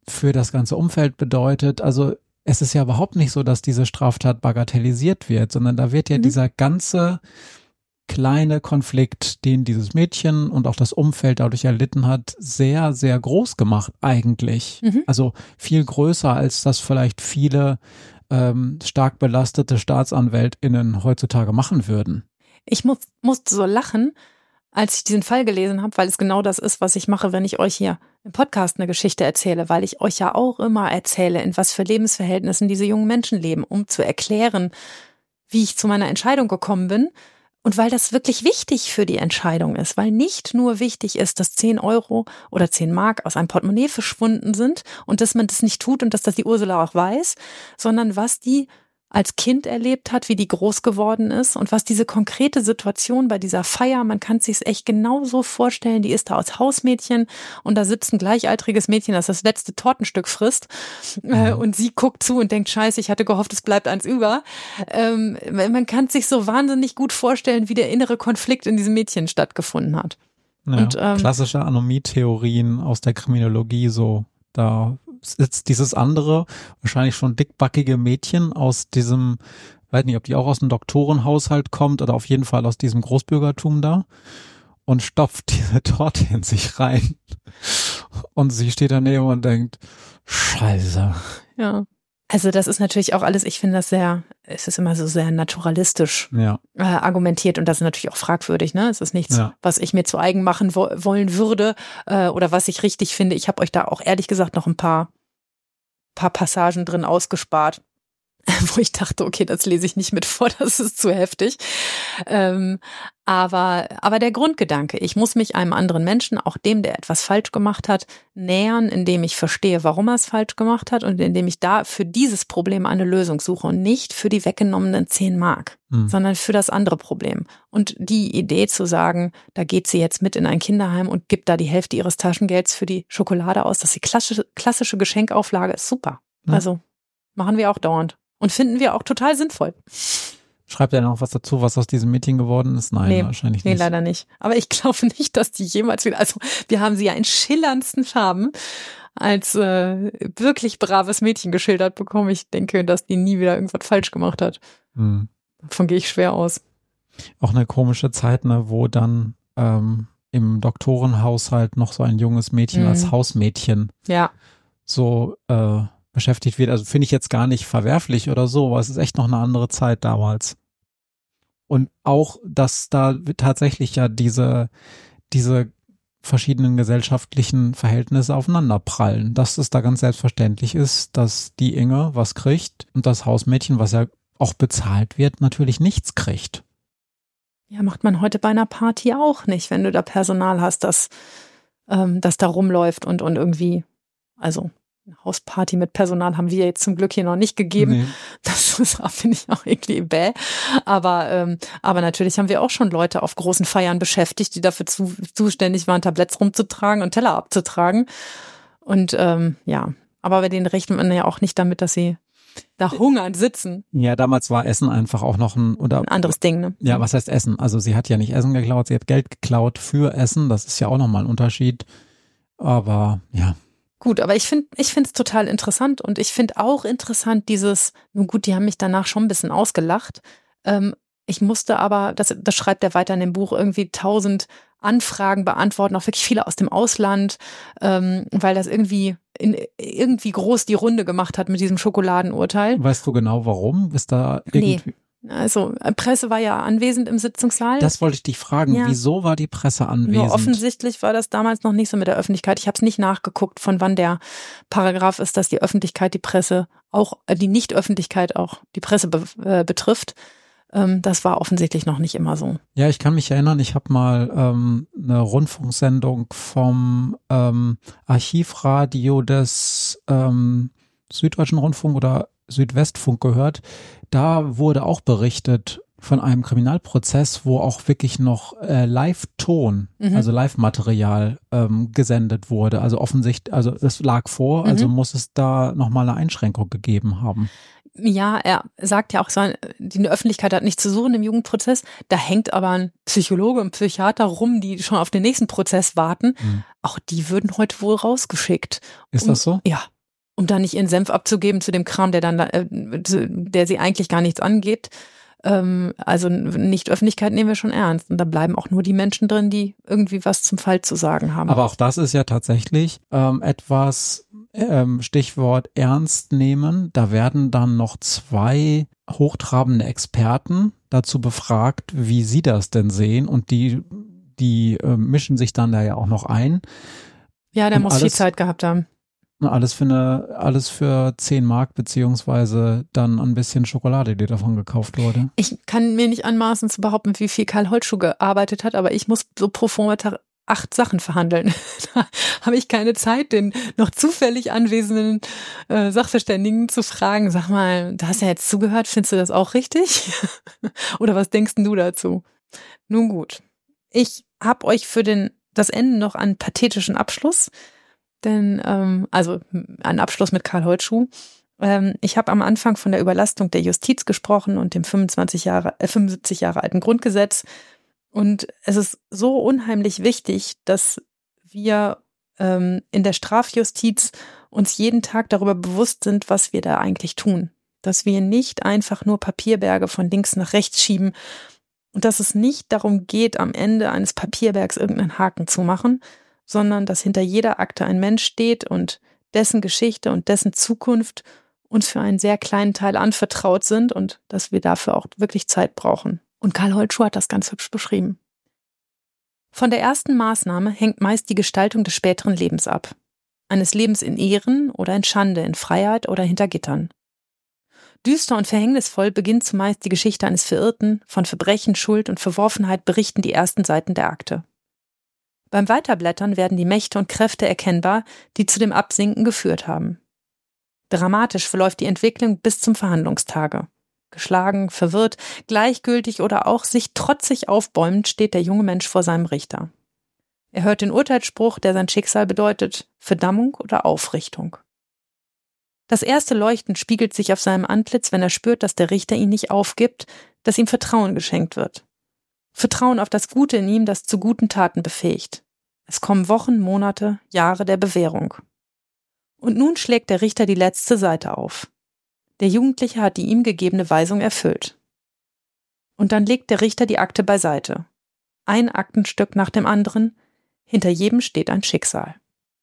für das ganze Umfeld bedeutet. Also es ist ja überhaupt nicht so, dass diese Straftat bagatellisiert wird, sondern da wird ja mhm. dieser ganze kleine Konflikt, den dieses Mädchen und auch das Umfeld dadurch erlitten hat, sehr, sehr groß gemacht eigentlich. Mhm. Also viel größer, als das vielleicht viele ähm, stark belastete StaatsanwältInnen heutzutage machen würden. Ich muss, musste so lachen, als ich diesen Fall gelesen habe, weil es genau das ist, was ich mache, wenn ich euch hier im Podcast eine Geschichte erzähle, weil ich euch ja auch immer erzähle, in was für Lebensverhältnissen diese jungen Menschen leben, um zu erklären, wie ich zu meiner Entscheidung gekommen bin und weil das wirklich wichtig für die Entscheidung ist, weil nicht nur wichtig ist, dass zehn Euro oder zehn Mark aus einem Portemonnaie verschwunden sind und dass man das nicht tut und dass das die Ursula auch weiß, sondern was die als Kind erlebt hat, wie die groß geworden ist und was diese konkrete Situation bei dieser Feier, man kann es sich echt genauso vorstellen, die ist da als Hausmädchen und da sitzt ein gleichaltriges Mädchen, das das letzte Tortenstück frisst äh, und sie guckt zu und denkt, scheiße, ich hatte gehofft, es bleibt eins über. Ähm, man kann es sich so wahnsinnig gut vorstellen, wie der innere Konflikt in diesem Mädchen stattgefunden hat. Ja, und, ähm, klassische Anomie-Theorien aus der Kriminologie, so da sitzt dieses andere, wahrscheinlich schon dickbackige Mädchen aus diesem, weiß nicht, ob die auch aus einem Doktorenhaushalt kommt oder auf jeden Fall aus diesem Großbürgertum da und stopft diese Torte in sich rein. Und sie steht daneben und denkt, Scheiße. Ja. Also das ist natürlich auch alles, ich finde das sehr, es ist immer so sehr naturalistisch ja. äh, argumentiert und das ist natürlich auch fragwürdig, ne? Es ist nichts, ja. was ich mir zu eigen machen wo- wollen würde äh, oder was ich richtig finde. Ich habe euch da auch ehrlich gesagt noch ein paar, paar Passagen drin ausgespart, wo ich dachte, okay, das lese ich nicht mit vor, das ist zu heftig. Ähm, aber, aber der Grundgedanke, ich muss mich einem anderen Menschen, auch dem, der etwas falsch gemacht hat, nähern, indem ich verstehe, warum er es falsch gemacht hat und indem ich da für dieses Problem eine Lösung suche und nicht für die weggenommenen zehn Mark, mhm. sondern für das andere Problem. Und die Idee zu sagen, da geht sie jetzt mit in ein Kinderheim und gibt da die Hälfte ihres Taschengelds für die Schokolade aus, das ist die klassische, klassische Geschenkauflage, ist super. Mhm. Also machen wir auch dauernd. Und finden wir auch total sinnvoll. Schreibt er noch was dazu, was aus diesem Meeting geworden ist? Nein, nee, wahrscheinlich nicht. Nee, leider nicht. Aber ich glaube nicht, dass die jemals wieder, also wir haben sie ja in schillerndsten Farben als äh, wirklich braves Mädchen geschildert bekommen. Ich denke, dass die nie wieder irgendwas falsch gemacht hat. Hm. Davon gehe ich schwer aus. Auch eine komische Zeit, ne, wo dann ähm, im Doktorenhaushalt noch so ein junges Mädchen mhm. als Hausmädchen ja. so äh, beschäftigt wird. Also finde ich jetzt gar nicht verwerflich oder so, aber es ist echt noch eine andere Zeit damals. Und auch, dass da tatsächlich ja diese, diese verschiedenen gesellschaftlichen Verhältnisse aufeinanderprallen. Dass es da ganz selbstverständlich ist, dass die Inge was kriegt und das Hausmädchen, was ja auch bezahlt wird, natürlich nichts kriegt. Ja, macht man heute bei einer Party auch nicht, wenn du da Personal hast, das, ähm, das da rumläuft und, und irgendwie, also eine Hausparty mit Personal haben wir jetzt zum Glück hier noch nicht gegeben. Nee. Das ist, finde ich auch irgendwie bäh. Aber, ähm, aber natürlich haben wir auch schon Leute auf großen Feiern beschäftigt, die dafür zu, zuständig waren, Tabletts rumzutragen und Teller abzutragen. Und ähm, ja, aber bei denen rechnet man ja auch nicht damit, dass sie da hungern sitzen. Ja, damals war Essen einfach auch noch ein oder ein anderes Ding, ne? Ja, was heißt Essen? Also sie hat ja nicht Essen geklaut, sie hat Geld geklaut für Essen. Das ist ja auch nochmal ein Unterschied. Aber ja. Gut, aber ich finde ich finde es total interessant und ich finde auch interessant dieses, nun gut, die haben mich danach schon ein bisschen ausgelacht. Ähm, ich musste aber, das, das schreibt er weiter in dem Buch, irgendwie tausend Anfragen beantworten, auch wirklich viele aus dem Ausland, ähm, weil das irgendwie in, irgendwie groß die Runde gemacht hat mit diesem Schokoladenurteil. Weißt du genau warum? Ist da irgendwie... Nee. Also Presse war ja anwesend im Sitzungssaal. Das wollte ich dich fragen. Ja. Wieso war die Presse anwesend? Nur offensichtlich war das damals noch nicht so mit der Öffentlichkeit. Ich habe es nicht nachgeguckt, von wann der Paragraph ist, dass die Öffentlichkeit die Presse auch, äh, die Nicht-Öffentlichkeit auch die Presse be- äh, betrifft. Ähm, das war offensichtlich noch nicht immer so. Ja, ich kann mich erinnern, ich habe mal ähm, eine Rundfunksendung vom ähm, Archivradio des ähm, Süddeutschen Rundfunk oder Südwestfunk gehört. Da wurde auch berichtet von einem Kriminalprozess, wo auch wirklich noch äh, Live-Ton, mhm. also Live-Material ähm, gesendet wurde. Also offensichtlich, also es lag vor, also mhm. muss es da nochmal eine Einschränkung gegeben haben. Ja, er sagt ja auch, die Öffentlichkeit hat nichts zu suchen im Jugendprozess. Da hängt aber ein Psychologe und Psychiater rum, die schon auf den nächsten Prozess warten. Mhm. Auch die würden heute wohl rausgeschickt. Ist das so? Ja, um da nicht ihren Senf abzugeben zu dem Kram, der dann, äh, der sie eigentlich gar nichts angeht. Ähm, also nicht Öffentlichkeit nehmen wir schon ernst. Und da bleiben auch nur die Menschen drin, die irgendwie was zum Fall zu sagen haben. Aber auch das ist ja tatsächlich ähm, etwas, ähm, Stichwort ernst nehmen. Da werden dann noch zwei hochtrabende Experten dazu befragt, wie sie das denn sehen. Und die, die äh, mischen sich dann da ja auch noch ein. Ja, der Und muss alles, viel Zeit gehabt haben. Alles für eine, alles für zehn Mark, beziehungsweise dann ein bisschen Schokolade, die davon gekauft wurde. Ich kann mir nicht anmaßen zu behaupten, wie viel Karl Holtschuh gearbeitet hat, aber ich muss so pro forma acht Sachen verhandeln. Da habe ich keine Zeit, den noch zufällig anwesenden äh, Sachverständigen zu fragen, sag mal, du hast ja jetzt zugehört, findest du das auch richtig? Oder was denkst denn du dazu? Nun gut, ich habe euch für den das Ende noch einen pathetischen Abschluss. Denn, ähm, also ein Abschluss mit Karl Holtschuh. Ähm, ich habe am Anfang von der Überlastung der Justiz gesprochen und dem fünfundzwanzig Jahre, äh, fünfundsiebzig Jahre alten Grundgesetz. Und es ist so unheimlich wichtig, dass wir ähm, in der Strafjustiz uns jeden Tag darüber bewusst sind, was wir da eigentlich tun. Dass wir nicht einfach nur Papierberge von links nach rechts schieben und dass es nicht darum geht, am Ende eines Papierbergs irgendeinen Haken zu machen, sondern dass hinter jeder Akte ein Mensch steht und dessen Geschichte und dessen Zukunft uns für einen sehr kleinen Teil anvertraut sind und dass wir dafür auch wirklich Zeit brauchen. Und Karl Holtschuh hat das ganz hübsch beschrieben. Von der ersten Maßnahme hängt meist die Gestaltung des späteren Lebens ab. Eines Lebens in Ehren oder in Schande, in Freiheit oder hinter Gittern. Düster und verhängnisvoll beginnt zumeist die Geschichte eines Verirrten, von Verbrechen, Schuld und Verworfenheit berichten die ersten Seiten der Akte. Beim Weiterblättern werden die Mächte und Kräfte erkennbar, die zu dem Absinken geführt haben. Dramatisch verläuft die Entwicklung bis zum Verhandlungstage. Geschlagen, verwirrt, gleichgültig oder auch sich trotzig aufbäumend steht der junge Mensch vor seinem Richter. Er hört den Urteilsspruch, der sein Schicksal bedeutet, Verdammung oder Aufrichtung. Das erste Leuchten spiegelt sich auf seinem Antlitz, wenn er spürt, dass der Richter ihn nicht aufgibt, dass ihm Vertrauen geschenkt wird. Vertrauen auf das Gute in ihm, das zu guten Taten befähigt. Es kommen Wochen, Monate, Jahre der Bewährung. Und nun schlägt der Richter die letzte Seite auf. Der Jugendliche hat die ihm gegebene Weisung erfüllt. Und dann legt der Richter die Akte beiseite. Ein Aktenstück nach dem anderen, hinter jedem steht ein Schicksal.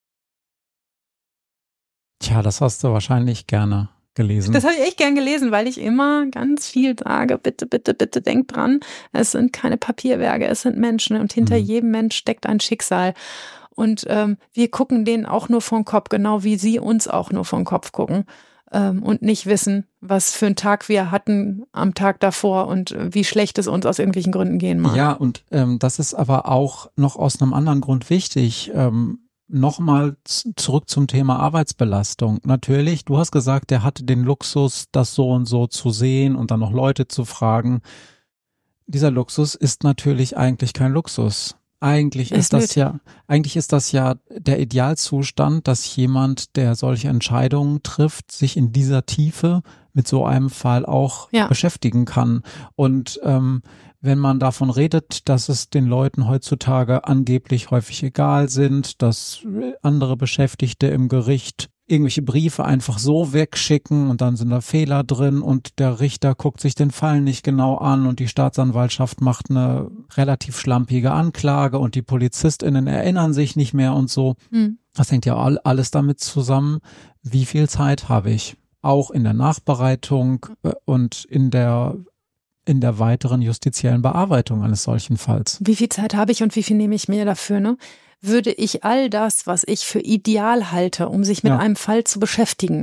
Tja, das hast du wahrscheinlich gerne gelesen. Das habe ich echt gern gelesen, weil ich immer ganz viel sage, bitte, bitte, bitte denkt dran, es sind keine Papierberge, es sind Menschen und hinter mhm. jedem Mensch steckt ein Schicksal. Und ähm, wir gucken denen auch nur vor den Kopf, genau wie sie uns auch nur vor den Kopf gucken ähm, und nicht wissen, was für einen Tag wir hatten am Tag davor und wie schlecht es uns aus irgendwelchen Gründen gehen mag. Ja, und ähm, das ist aber auch noch aus einem anderen Grund wichtig. Ähm, Nochmal zurück zum Thema Arbeitsbelastung. Natürlich, du hast gesagt, der hatte den Luxus, das so und so zu sehen und dann noch Leute zu fragen. Dieser Luxus ist natürlich eigentlich kein Luxus. Eigentlich ist das ja, eigentlich ist das ja der Idealzustand, dass jemand, der solche Entscheidungen trifft, sich in dieser Tiefe mit so einem Fall auch ja. beschäftigen kann. Und ähm, wenn man davon redet, dass es den Leuten heutzutage angeblich häufig egal sind, dass andere Beschäftigte im Gericht irgendwelche Briefe einfach so wegschicken und dann sind da Fehler drin und der Richter guckt sich den Fall nicht genau an und die Staatsanwaltschaft macht eine relativ schlampige Anklage und die PolizistInnen erinnern sich nicht mehr und so. Mhm. Das hängt ja alles damit zusammen, wie viel Zeit habe ich, auch in der Nachbereitung und in der in der weiteren justiziellen Bearbeitung eines solchen Falls. Wie viel Zeit habe ich und wie viel nehme ich mir dafür, ne? Würde ich all das, was ich für ideal halte, um sich mit ja. einem Fall zu beschäftigen,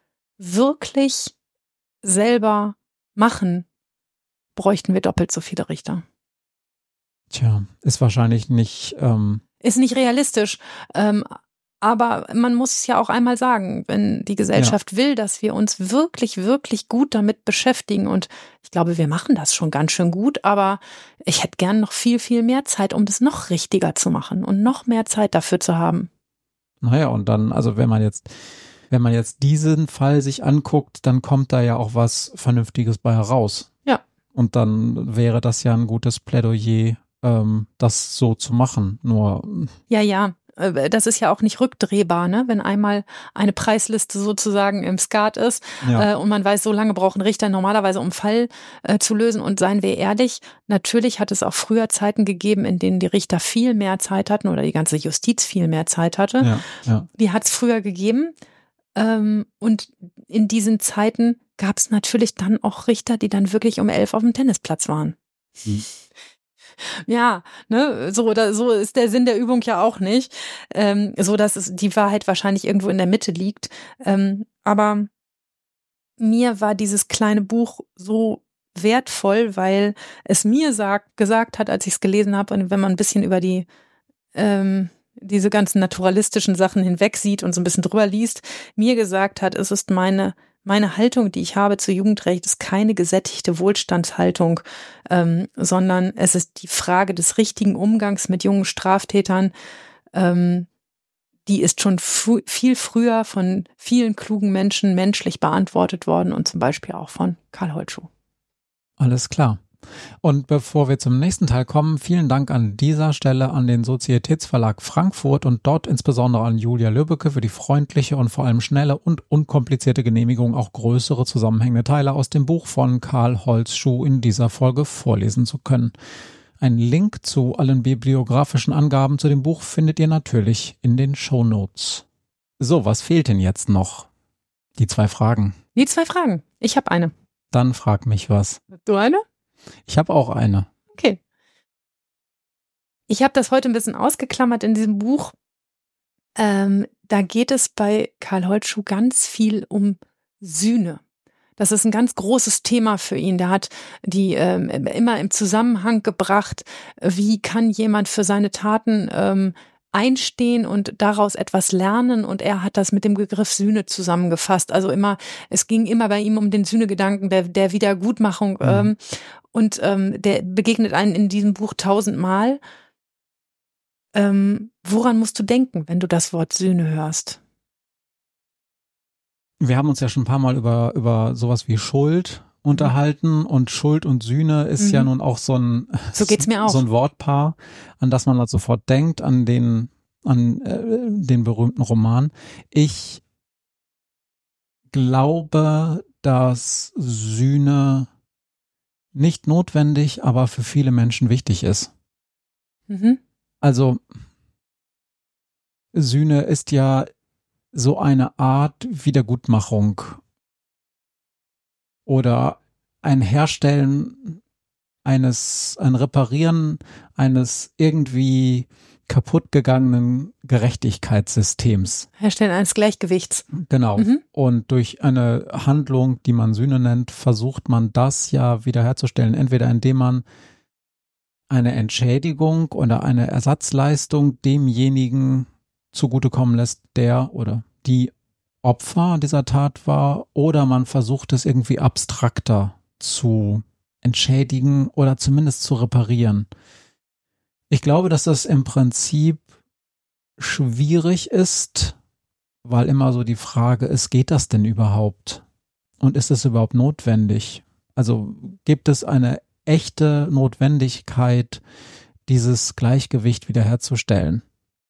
wirklich selber machen, bräuchten wir doppelt so viele Richter. Tja, ist wahrscheinlich nicht... Ähm ist nicht realistisch, ähm, aber man muss es ja auch einmal sagen, wenn die Gesellschaft ja. will, dass wir uns wirklich, wirklich gut damit beschäftigen und ich glaube, wir machen das schon ganz schön gut, aber ich hätte gern noch viel, viel mehr Zeit, um das noch richtiger zu machen und noch mehr Zeit dafür zu haben. Naja, und dann, also wenn man jetzt, wenn man jetzt diesen Fall sich anguckt, dann kommt da ja auch was Vernünftiges bei heraus. Ja. Und dann wäre das ja ein gutes Plädoyer, ähm, das so zu machen, nur... Ja, ja. das ist ja auch nicht rückdrehbar, ne? Wenn einmal eine Preisliste sozusagen im Skat ist Ja. äh, und man weiß, so lange brauchen Richter normalerweise, um einen Fall äh, zu lösen. Und seien wir ehrlich, natürlich hat es auch früher Zeiten gegeben, in denen die Richter viel mehr Zeit hatten oder die ganze Justiz viel mehr Zeit hatte. Ja, ja. Die hat es früher gegeben. Ähm, und in diesen Zeiten gab es natürlich dann auch Richter, die dann wirklich um elf auf dem Tennisplatz waren. Hm. Ja, ne, so, da, so ist der Sinn der Übung ja auch nicht. Ähm, so, dass es die Wahrheit wahrscheinlich irgendwo in der Mitte liegt. Ähm, aber mir war dieses kleine Buch so wertvoll, weil es mir sagt, gesagt hat, als ich es gelesen habe, und wenn man ein bisschen über die ähm, diese ganzen naturalistischen Sachen hinweg sieht und so ein bisschen drüber liest, mir gesagt hat, es ist meine Meine Haltung, die ich habe zu Jugendrecht, ist keine gesättigte Wohlstandshaltung, ähm, sondern es ist die Frage des richtigen Umgangs mit jungen Straftätern. Ähm, die ist schon fr- viel früher von vielen klugen Menschen menschlich beantwortet worden und zum Beispiel auch von Karl Holtschuh. Alles klar. Und bevor wir zum nächsten Teil kommen, vielen Dank an dieser Stelle an den Sozietätsverlag Frankfurt und dort insbesondere an Julia Lübbecke für die freundliche und vor allem schnelle und unkomplizierte Genehmigung, auch größere zusammenhängende Teile aus dem Buch von Karl Holtschuh in dieser Folge vorlesen zu können. Einen Link zu allen bibliografischen Angaben zu dem Buch findet ihr natürlich in den Shownotes. So, was fehlt denn jetzt noch? Die zwei Fragen. Die zwei Fragen. Ich habe eine. Dann frag mich was. Du eine? Ich habe auch eine. Okay. Ich habe das heute ein bisschen ausgeklammert in diesem Buch. Ähm, da geht es bei Karl Holtschuh ganz viel um Sühne. Das ist ein ganz großes Thema für ihn. Der hat die ähm, immer im Zusammenhang gebracht, wie kann jemand für seine Taten ähm, einstehen und daraus etwas lernen, und er hat das mit dem Begriff Sühne zusammengefasst. Also immer, es ging immer bei ihm um den Sühnegedanken der, der Wiedergutmachung. Mhm. Ähm, und ähm, der begegnet einem in diesem Buch tausendmal. Ähm, woran musst du denken, wenn du das Wort Sühne hörst? Wir haben uns ja schon ein paar Mal über, über sowas wie Schuld unterhalten, und Schuld und Sühne ist Mhm. ja nun auch so ein, So geht's mir auch. so ein Wortpaar, an das man halt sofort denkt, an den, an äh, den berühmten Roman. Ich glaube, dass Sühne nicht notwendig, aber für viele Menschen wichtig ist. Mhm. Also Sühne ist ja so eine Art Wiedergutmachung oder ein Herstellen eines, ein Reparieren eines irgendwie kaputt gegangenen Gerechtigkeitssystems. Herstellen eines Gleichgewichts. Genau. Mhm. Und durch eine Handlung, die man Sühne nennt, versucht man das ja wiederherzustellen, entweder indem man eine Entschädigung oder eine Ersatzleistung demjenigen zugutekommen lässt, der oder die Opfer dieser Tat war, oder man versucht es irgendwie abstrakter zu entschädigen oder zumindest zu reparieren. Ich glaube, dass das im Prinzip schwierig ist, weil immer so die Frage ist, geht das denn überhaupt? Und ist es überhaupt notwendig? Also gibt es eine echte Notwendigkeit, dieses Gleichgewicht wiederherzustellen?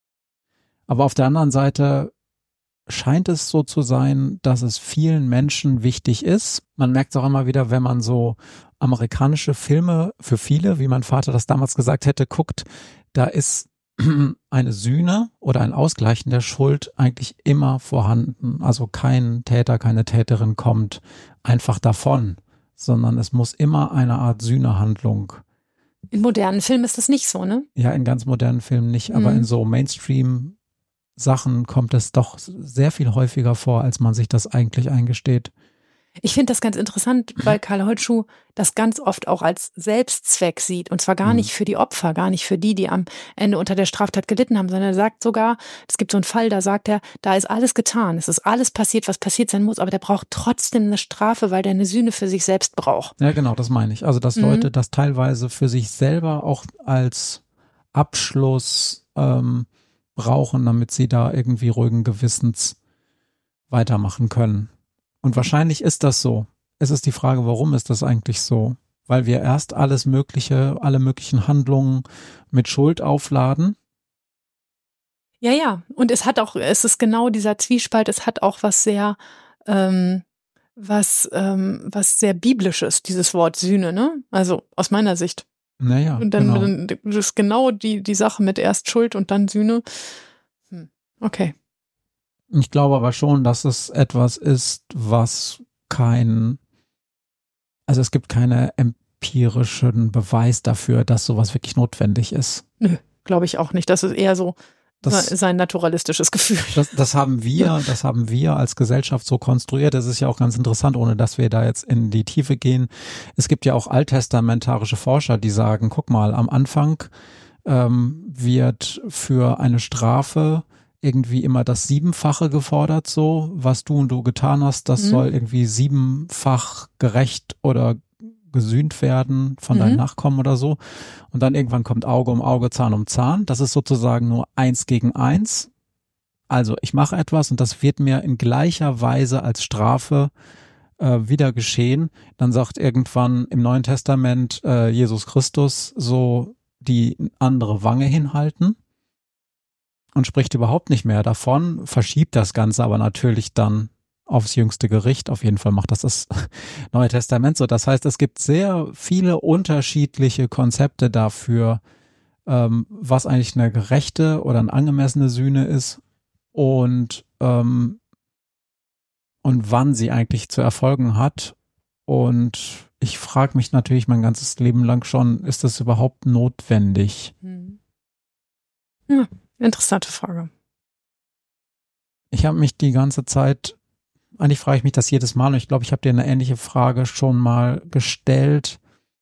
Aber auf der anderen Seite scheint es so zu sein, dass es vielen Menschen wichtig ist. Man merkt es auch immer wieder, wenn man so amerikanische Filme für viele, wie mein Vater das damals gesagt hätte, guckt, da ist eine Sühne oder ein Ausgleichen der Schuld eigentlich immer vorhanden. Also kein Täter, keine Täterin kommt einfach davon, sondern es muss immer eine Art Sühnehandlung. In modernen Filmen ist das nicht so, ne? Ja, in ganz modernen Filmen nicht, aber Mhm. in so Mainstream Sachen kommt es doch sehr viel häufiger vor, als man sich das eigentlich eingesteht. Ich finde das ganz interessant, weil Karl Holtschuh das ganz oft auch als Selbstzweck sieht. Und zwar gar Mhm. nicht für die Opfer, gar nicht für die, die am Ende unter der Straftat gelitten haben, sondern er sagt sogar, es gibt so einen Fall, da sagt er, da ist alles getan, es ist alles passiert, was passiert sein muss, aber der braucht trotzdem eine Strafe, weil der eine Sühne für sich selbst braucht. Ja, genau, das meine ich. Also, dass Mhm. Leute das teilweise für sich selber auch als Abschluss ähm, brauchen, damit sie da irgendwie ruhigen Gewissens weitermachen können. Und wahrscheinlich ist das so. Es ist die Frage, warum ist das eigentlich so? Weil wir erst alles Mögliche, alle möglichen Handlungen mit Schuld aufladen. Ja, ja. Und es hat auch, es ist genau dieser Zwiespalt, es hat auch was sehr, ähm, was, ähm, was sehr Biblisches, dieses Wort Sühne, ne? Also aus meiner Sicht. Naja, Und dann, genau. dann das ist genau die, die Sache mit erst Schuld und dann Sühne. Hm. Okay. Ich glaube aber schon, dass es etwas ist, was kein, also es gibt keinen empirischen Beweis dafür, dass sowas wirklich notwendig ist. Nö, glaube ich auch nicht. Das ist eher so Das, sein naturalistisches Gefühl. das, das haben wir, das haben wir als Gesellschaft so konstruiert. Das ist ja auch ganz interessant, ohne dass wir da jetzt in die Tiefe gehen. Es gibt ja auch alttestamentarische Forscher, die sagen, guck mal, am Anfang ähm, wird für eine Strafe irgendwie immer das Siebenfache gefordert, so, was du und du getan hast, das Mhm. soll irgendwie siebenfach gerecht oder gesühnt werden von deinen Mhm. Nachkommen oder so. Und dann irgendwann kommt Auge um Auge, Zahn um Zahn. Das ist sozusagen nur eins gegen eins. Also ich mache etwas und das wird mir in gleicher Weise als Strafe äh, wieder geschehen. Dann sagt irgendwann im Neuen Testament äh, Jesus Christus so die andere Wange hinhalten und spricht überhaupt nicht mehr davon, verschiebt das Ganze aber natürlich dann aufs jüngste Gericht. Auf jeden Fall macht das das Neue Testament so. Das heißt, es gibt sehr viele unterschiedliche Konzepte dafür, ähm, was eigentlich eine gerechte oder eine angemessene Sühne ist und, ähm, und wann sie eigentlich zu erfolgen hat. Und ich frage mich natürlich mein ganzes Leben lang schon, ist das überhaupt notwendig? Hm. Ja, interessante Frage. Ich habe mich die ganze Zeit, eigentlich frage ich mich das jedes Mal und ich glaube, ich habe dir eine ähnliche Frage schon mal gestellt.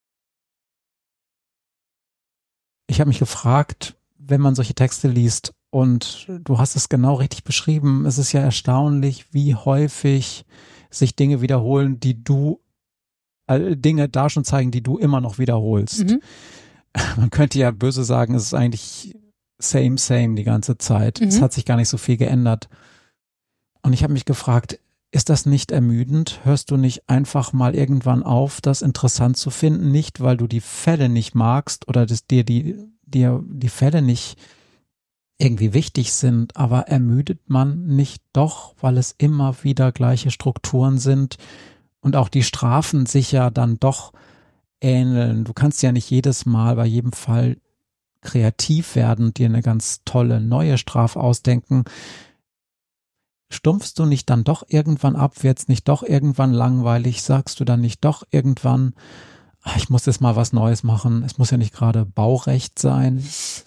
Ich habe mich gefragt, wenn man solche Texte liest und du hast es genau richtig beschrieben, es ist ja erstaunlich, wie häufig sich Dinge wiederholen, die du, äh, Dinge da schon zeigen, die du immer noch wiederholst. Mhm. Man könnte ja böse sagen, es ist eigentlich same, same die ganze Zeit. Mhm. Es hat sich gar nicht so viel geändert. Und ich habe mich gefragt, ist das nicht ermüdend? Hörst du nicht einfach mal irgendwann auf, das interessant zu finden? Nicht, weil du die Fälle nicht magst oder dass dir die, dir die Fälle nicht irgendwie wichtig sind, aber ermüdet man nicht doch, weil es immer wieder gleiche Strukturen sind und auch die Strafen sich ja dann doch ähneln. Du kannst ja nicht jedes Mal bei jedem Fall kreativ werden und dir eine ganz tolle neue Strafe ausdenken. Stumpfst du nicht dann doch irgendwann ab? Wird's nicht doch irgendwann langweilig? Sagst du dann nicht doch irgendwann, ach, ich muss jetzt mal was Neues machen? Es muss ja nicht gerade Baurecht sein.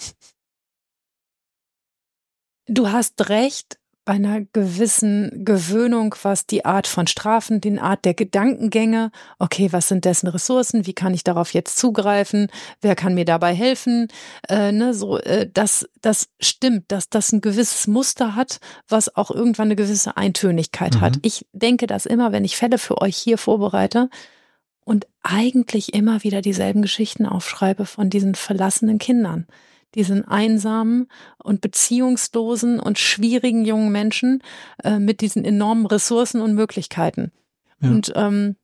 Du hast recht, bei einer gewissen Gewöhnung, was die Art von Strafen, die Art der Gedankengänge, okay, was sind dessen Ressourcen, wie kann ich darauf jetzt zugreifen, wer kann mir dabei helfen, äh, ne, so, äh, das, das stimmt, dass das ein gewisses Muster hat, was auch irgendwann eine gewisse Eintönigkeit Mhm. hat. Ich denke das immer, wenn ich Fälle für euch hier vorbereite und eigentlich immer wieder dieselben Geschichten aufschreibe von diesen verlassenen Kindern. Diesen einsamen und beziehungslosen und schwierigen jungen Menschen äh, mit diesen enormen Ressourcen und Möglichkeiten. Ja. Und ähm,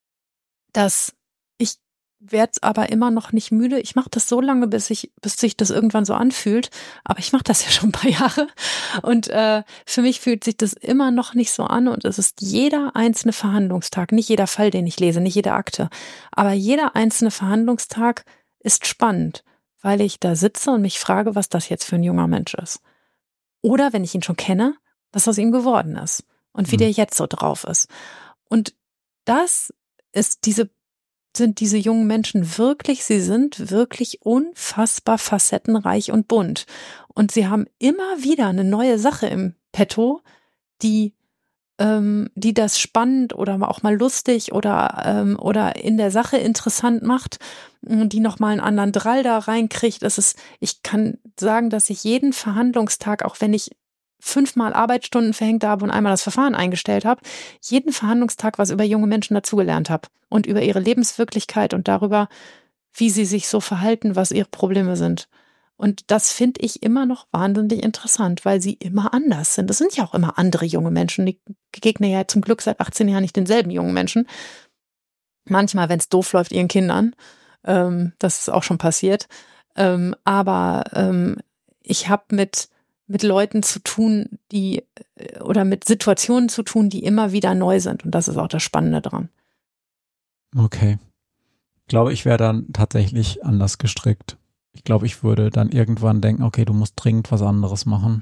das, ich werde aber immer noch nicht müde. Ich mache das so lange, bis ich, bis sich das irgendwann so anfühlt. Aber ich mache das ja schon ein paar Jahre. Und äh, für mich fühlt sich das immer noch nicht so an. Und es ist jeder einzelne Verhandlungstag, nicht jeder Fall, den ich lese, nicht jede Akte, aber jeder einzelne Verhandlungstag ist spannend, weil ich da sitze und mich frage, was das jetzt für ein junger Mensch ist. Oder, wenn ich ihn schon kenne, was aus ihm geworden ist und wie Mhm. der jetzt so drauf ist. Und das ist diese, sind diese jungen Menschen wirklich, sie sind wirklich unfassbar facettenreich und bunt. Und sie haben immer wieder eine neue Sache im Petto, die ähm, die das spannend oder auch mal lustig oder ähm, oder in der Sache interessant macht, die nochmal einen anderen Drall da reinkriegt. Das ist, ich kann sagen, dass ich jeden Verhandlungstag, auch wenn ich fünfmal Arbeitsstunden verhängt habe und einmal das Verfahren eingestellt habe, jeden Verhandlungstag was über junge Menschen dazugelernt habe und über ihre Lebenswirklichkeit und darüber, wie sie sich so verhalten, was ihre Probleme sind. Und das finde ich immer noch wahnsinnig interessant, weil sie immer anders sind. Das sind ja auch immer andere junge Menschen. Ich begegne ja zum Glück seit achtzehn Jahren nicht denselben jungen Menschen. Manchmal, wenn es doof läuft, ihren Kindern. Ähm, das ist auch schon passiert. Ähm, aber ähm, ich habe mit mit Leuten zu tun, die oder mit Situationen zu tun, die immer wieder neu sind. Und das ist auch das Spannende dran. Okay. Ich glaube, ich wäre dann tatsächlich anders gestrickt. Ich glaube, ich würde dann irgendwann denken, okay, du musst dringend was anderes machen.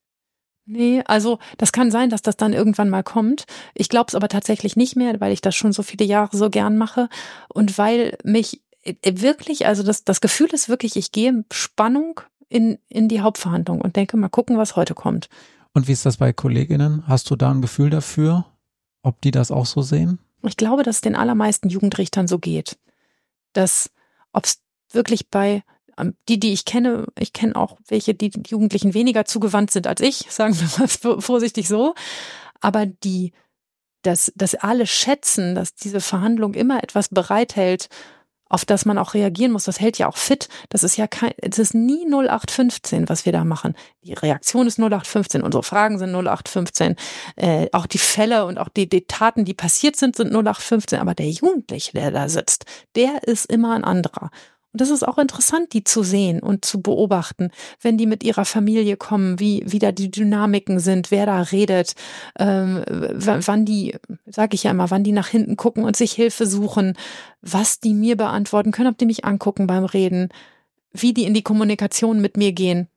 Nee, also das kann sein, dass das dann irgendwann mal kommt. Ich glaube es aber tatsächlich nicht mehr, weil ich das schon so viele Jahre so gern mache und weil mich wirklich, also das, das Gefühl ist wirklich, ich gehe Spannung in, in die Hauptverhandlung und denke, mal gucken, was heute kommt. Und wie ist das bei Kolleginnen? Hast du da ein Gefühl dafür, ob die das auch so sehen? Ich glaube, dass es den allermeisten Jugendrichtern so geht. Dass, ob es wirklich bei, die, die ich kenne, ich kenne auch welche, die Jugendlichen weniger zugewandt sind als ich, sagen wir mal vorsichtig so, aber die, dass, dass alle schätzen, dass diese Verhandlung immer etwas bereithält, auf das man auch reagieren muss, das hält ja auch fit. Das ist ja kein, es ist nie null acht fünfzehn, was wir da machen. Die Reaktion ist null acht fünfzehn, unsere Fragen sind null acht fünfzehn, äh, auch die Fälle und auch die, die Taten, die passiert sind, sind null acht fünfzehn, aber der Jugendliche, der da sitzt, der ist immer ein anderer. Und das ist auch interessant, die zu sehen und zu beobachten, wenn die mit ihrer Familie kommen, wie, wie da die Dynamiken sind, wer da redet, ähm, wann die, sage ich ja immer, wann die nach hinten gucken und sich Hilfe suchen, was die mir beantworten können, ob die mich angucken beim Reden, wie die in die Kommunikation mit mir gehen,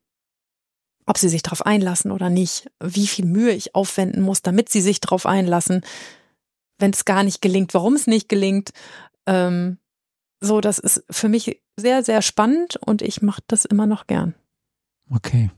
ob sie sich darauf einlassen oder nicht, wie viel Mühe ich aufwenden muss, damit sie sich darauf einlassen, wenn es gar nicht gelingt, warum es nicht gelingt, ähm, so, das ist für mich sehr, sehr spannend und ich mache das immer noch gern. Okay.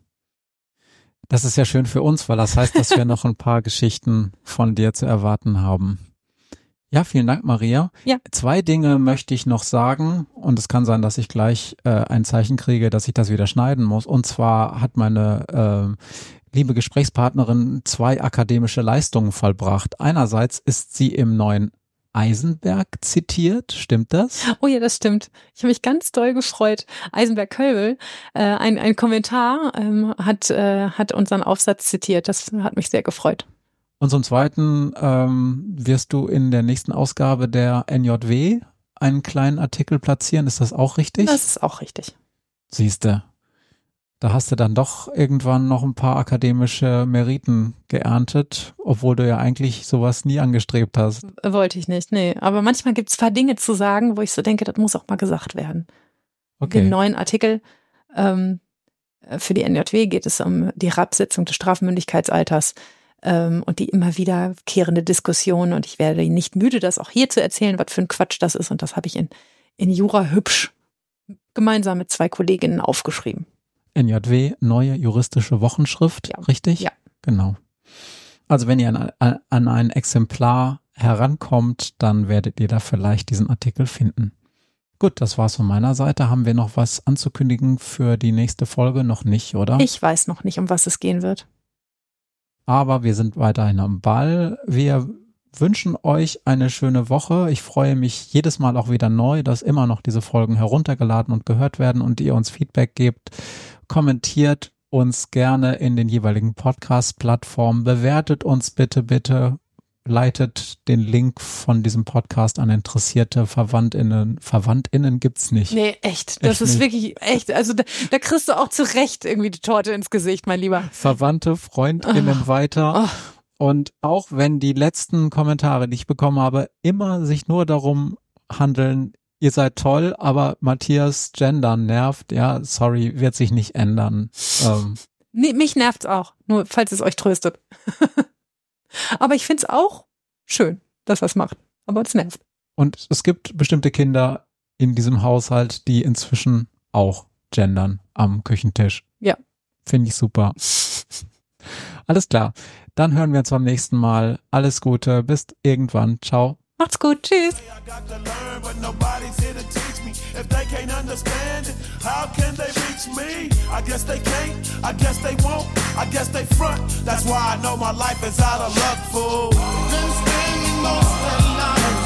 Das ist ja schön für uns, weil das heißt, dass wir noch ein paar Geschichten von dir zu erwarten haben. Ja, vielen Dank, Maria. Ja. Zwei Dinge möchte ich noch sagen und es kann sein, dass ich gleich äh, ein Zeichen kriege, dass ich das wieder schneiden muss. Und zwar hat meine äh, liebe Gesprächspartnerin zwei akademische Leistungen vollbracht. Einerseits ist sie im neuen Eisenberg zitiert, stimmt das? Oh ja, das stimmt. Ich habe mich ganz doll gefreut. Eisenberg-Kölbel, äh, ein, ein Kommentar ähm, hat, äh, hat unseren Aufsatz zitiert. Das hat mich sehr gefreut. Und zum Zweiten ähm, wirst du in der nächsten Ausgabe der N J W einen kleinen Artikel platzieren. Ist das auch richtig? Das ist auch richtig. Siehste. Da hast du dann doch irgendwann noch ein paar akademische Meriten geerntet, obwohl du ja eigentlich sowas nie angestrebt hast. Wollte ich nicht, nee. Aber manchmal gibt es ein paar Dinge zu sagen, wo ich so denke, das muss auch mal gesagt werden. Okay. Im neuen Artikel ähm, für die N J W geht es um die Herabsetzung des Strafmündigkeitsalters ähm, und die immer wiederkehrende Diskussion. Und ich werde nicht müde, das auch hier zu erzählen, was für ein Quatsch das ist. Und das habe ich in, in Jura hübsch gemeinsam mit zwei Kolleginnen aufgeschrieben. N J W, neue juristische Wochenschrift, ja. Richtig? Ja. Genau. Also wenn ihr an, an ein Exemplar herankommt, dann werdet ihr da vielleicht diesen Artikel finden. Gut, das war's von meiner Seite. Haben wir noch was anzukündigen für die nächste Folge? Noch nicht, oder? Ich weiß noch nicht, um was es gehen wird. Aber wir sind weiterhin am Ball. Wir wünschen euch eine schöne Woche. Ich freue mich jedes Mal auch wieder neu, dass immer noch diese Folgen heruntergeladen und gehört werden und ihr uns Feedback gebt. Kommentiert uns gerne in den jeweiligen Podcast-Plattformen. Bewertet uns bitte, bitte. Leitet den Link von diesem Podcast an interessierte VerwandtInnen. VerwandtInnen gibt's nicht. Nee, echt. Das echt ist nicht. wirklich echt. Also da, da kriegst du auch zu Recht irgendwie die Torte ins Gesicht, mein Lieber. Verwandte, FreundInnen oh. weiter. Oh. Und auch wenn die letzten Kommentare, die ich bekommen habe, immer sich nur darum handeln, ihr seid toll, aber Matthias Gendern nervt. Ja, sorry, wird sich nicht ändern. Ähm. Nee, mich nervt's auch, nur falls es euch tröstet. Aber ich find's auch schön, dass er es macht. Aber es nervt. Und es gibt bestimmte Kinder in diesem Haushalt, die inzwischen auch gendern am Küchentisch. Ja. Finde ich super. Alles klar. Dann hören wir uns beim nächsten Mal. Alles Gute. Bis irgendwann. Ciao. Macht's gut. Tschüss. If they can't understand it, how can they reach me? I guess they can't, I guess they won't, I guess they front. That's why I know my life is out of luck, fool. Been spending most of the night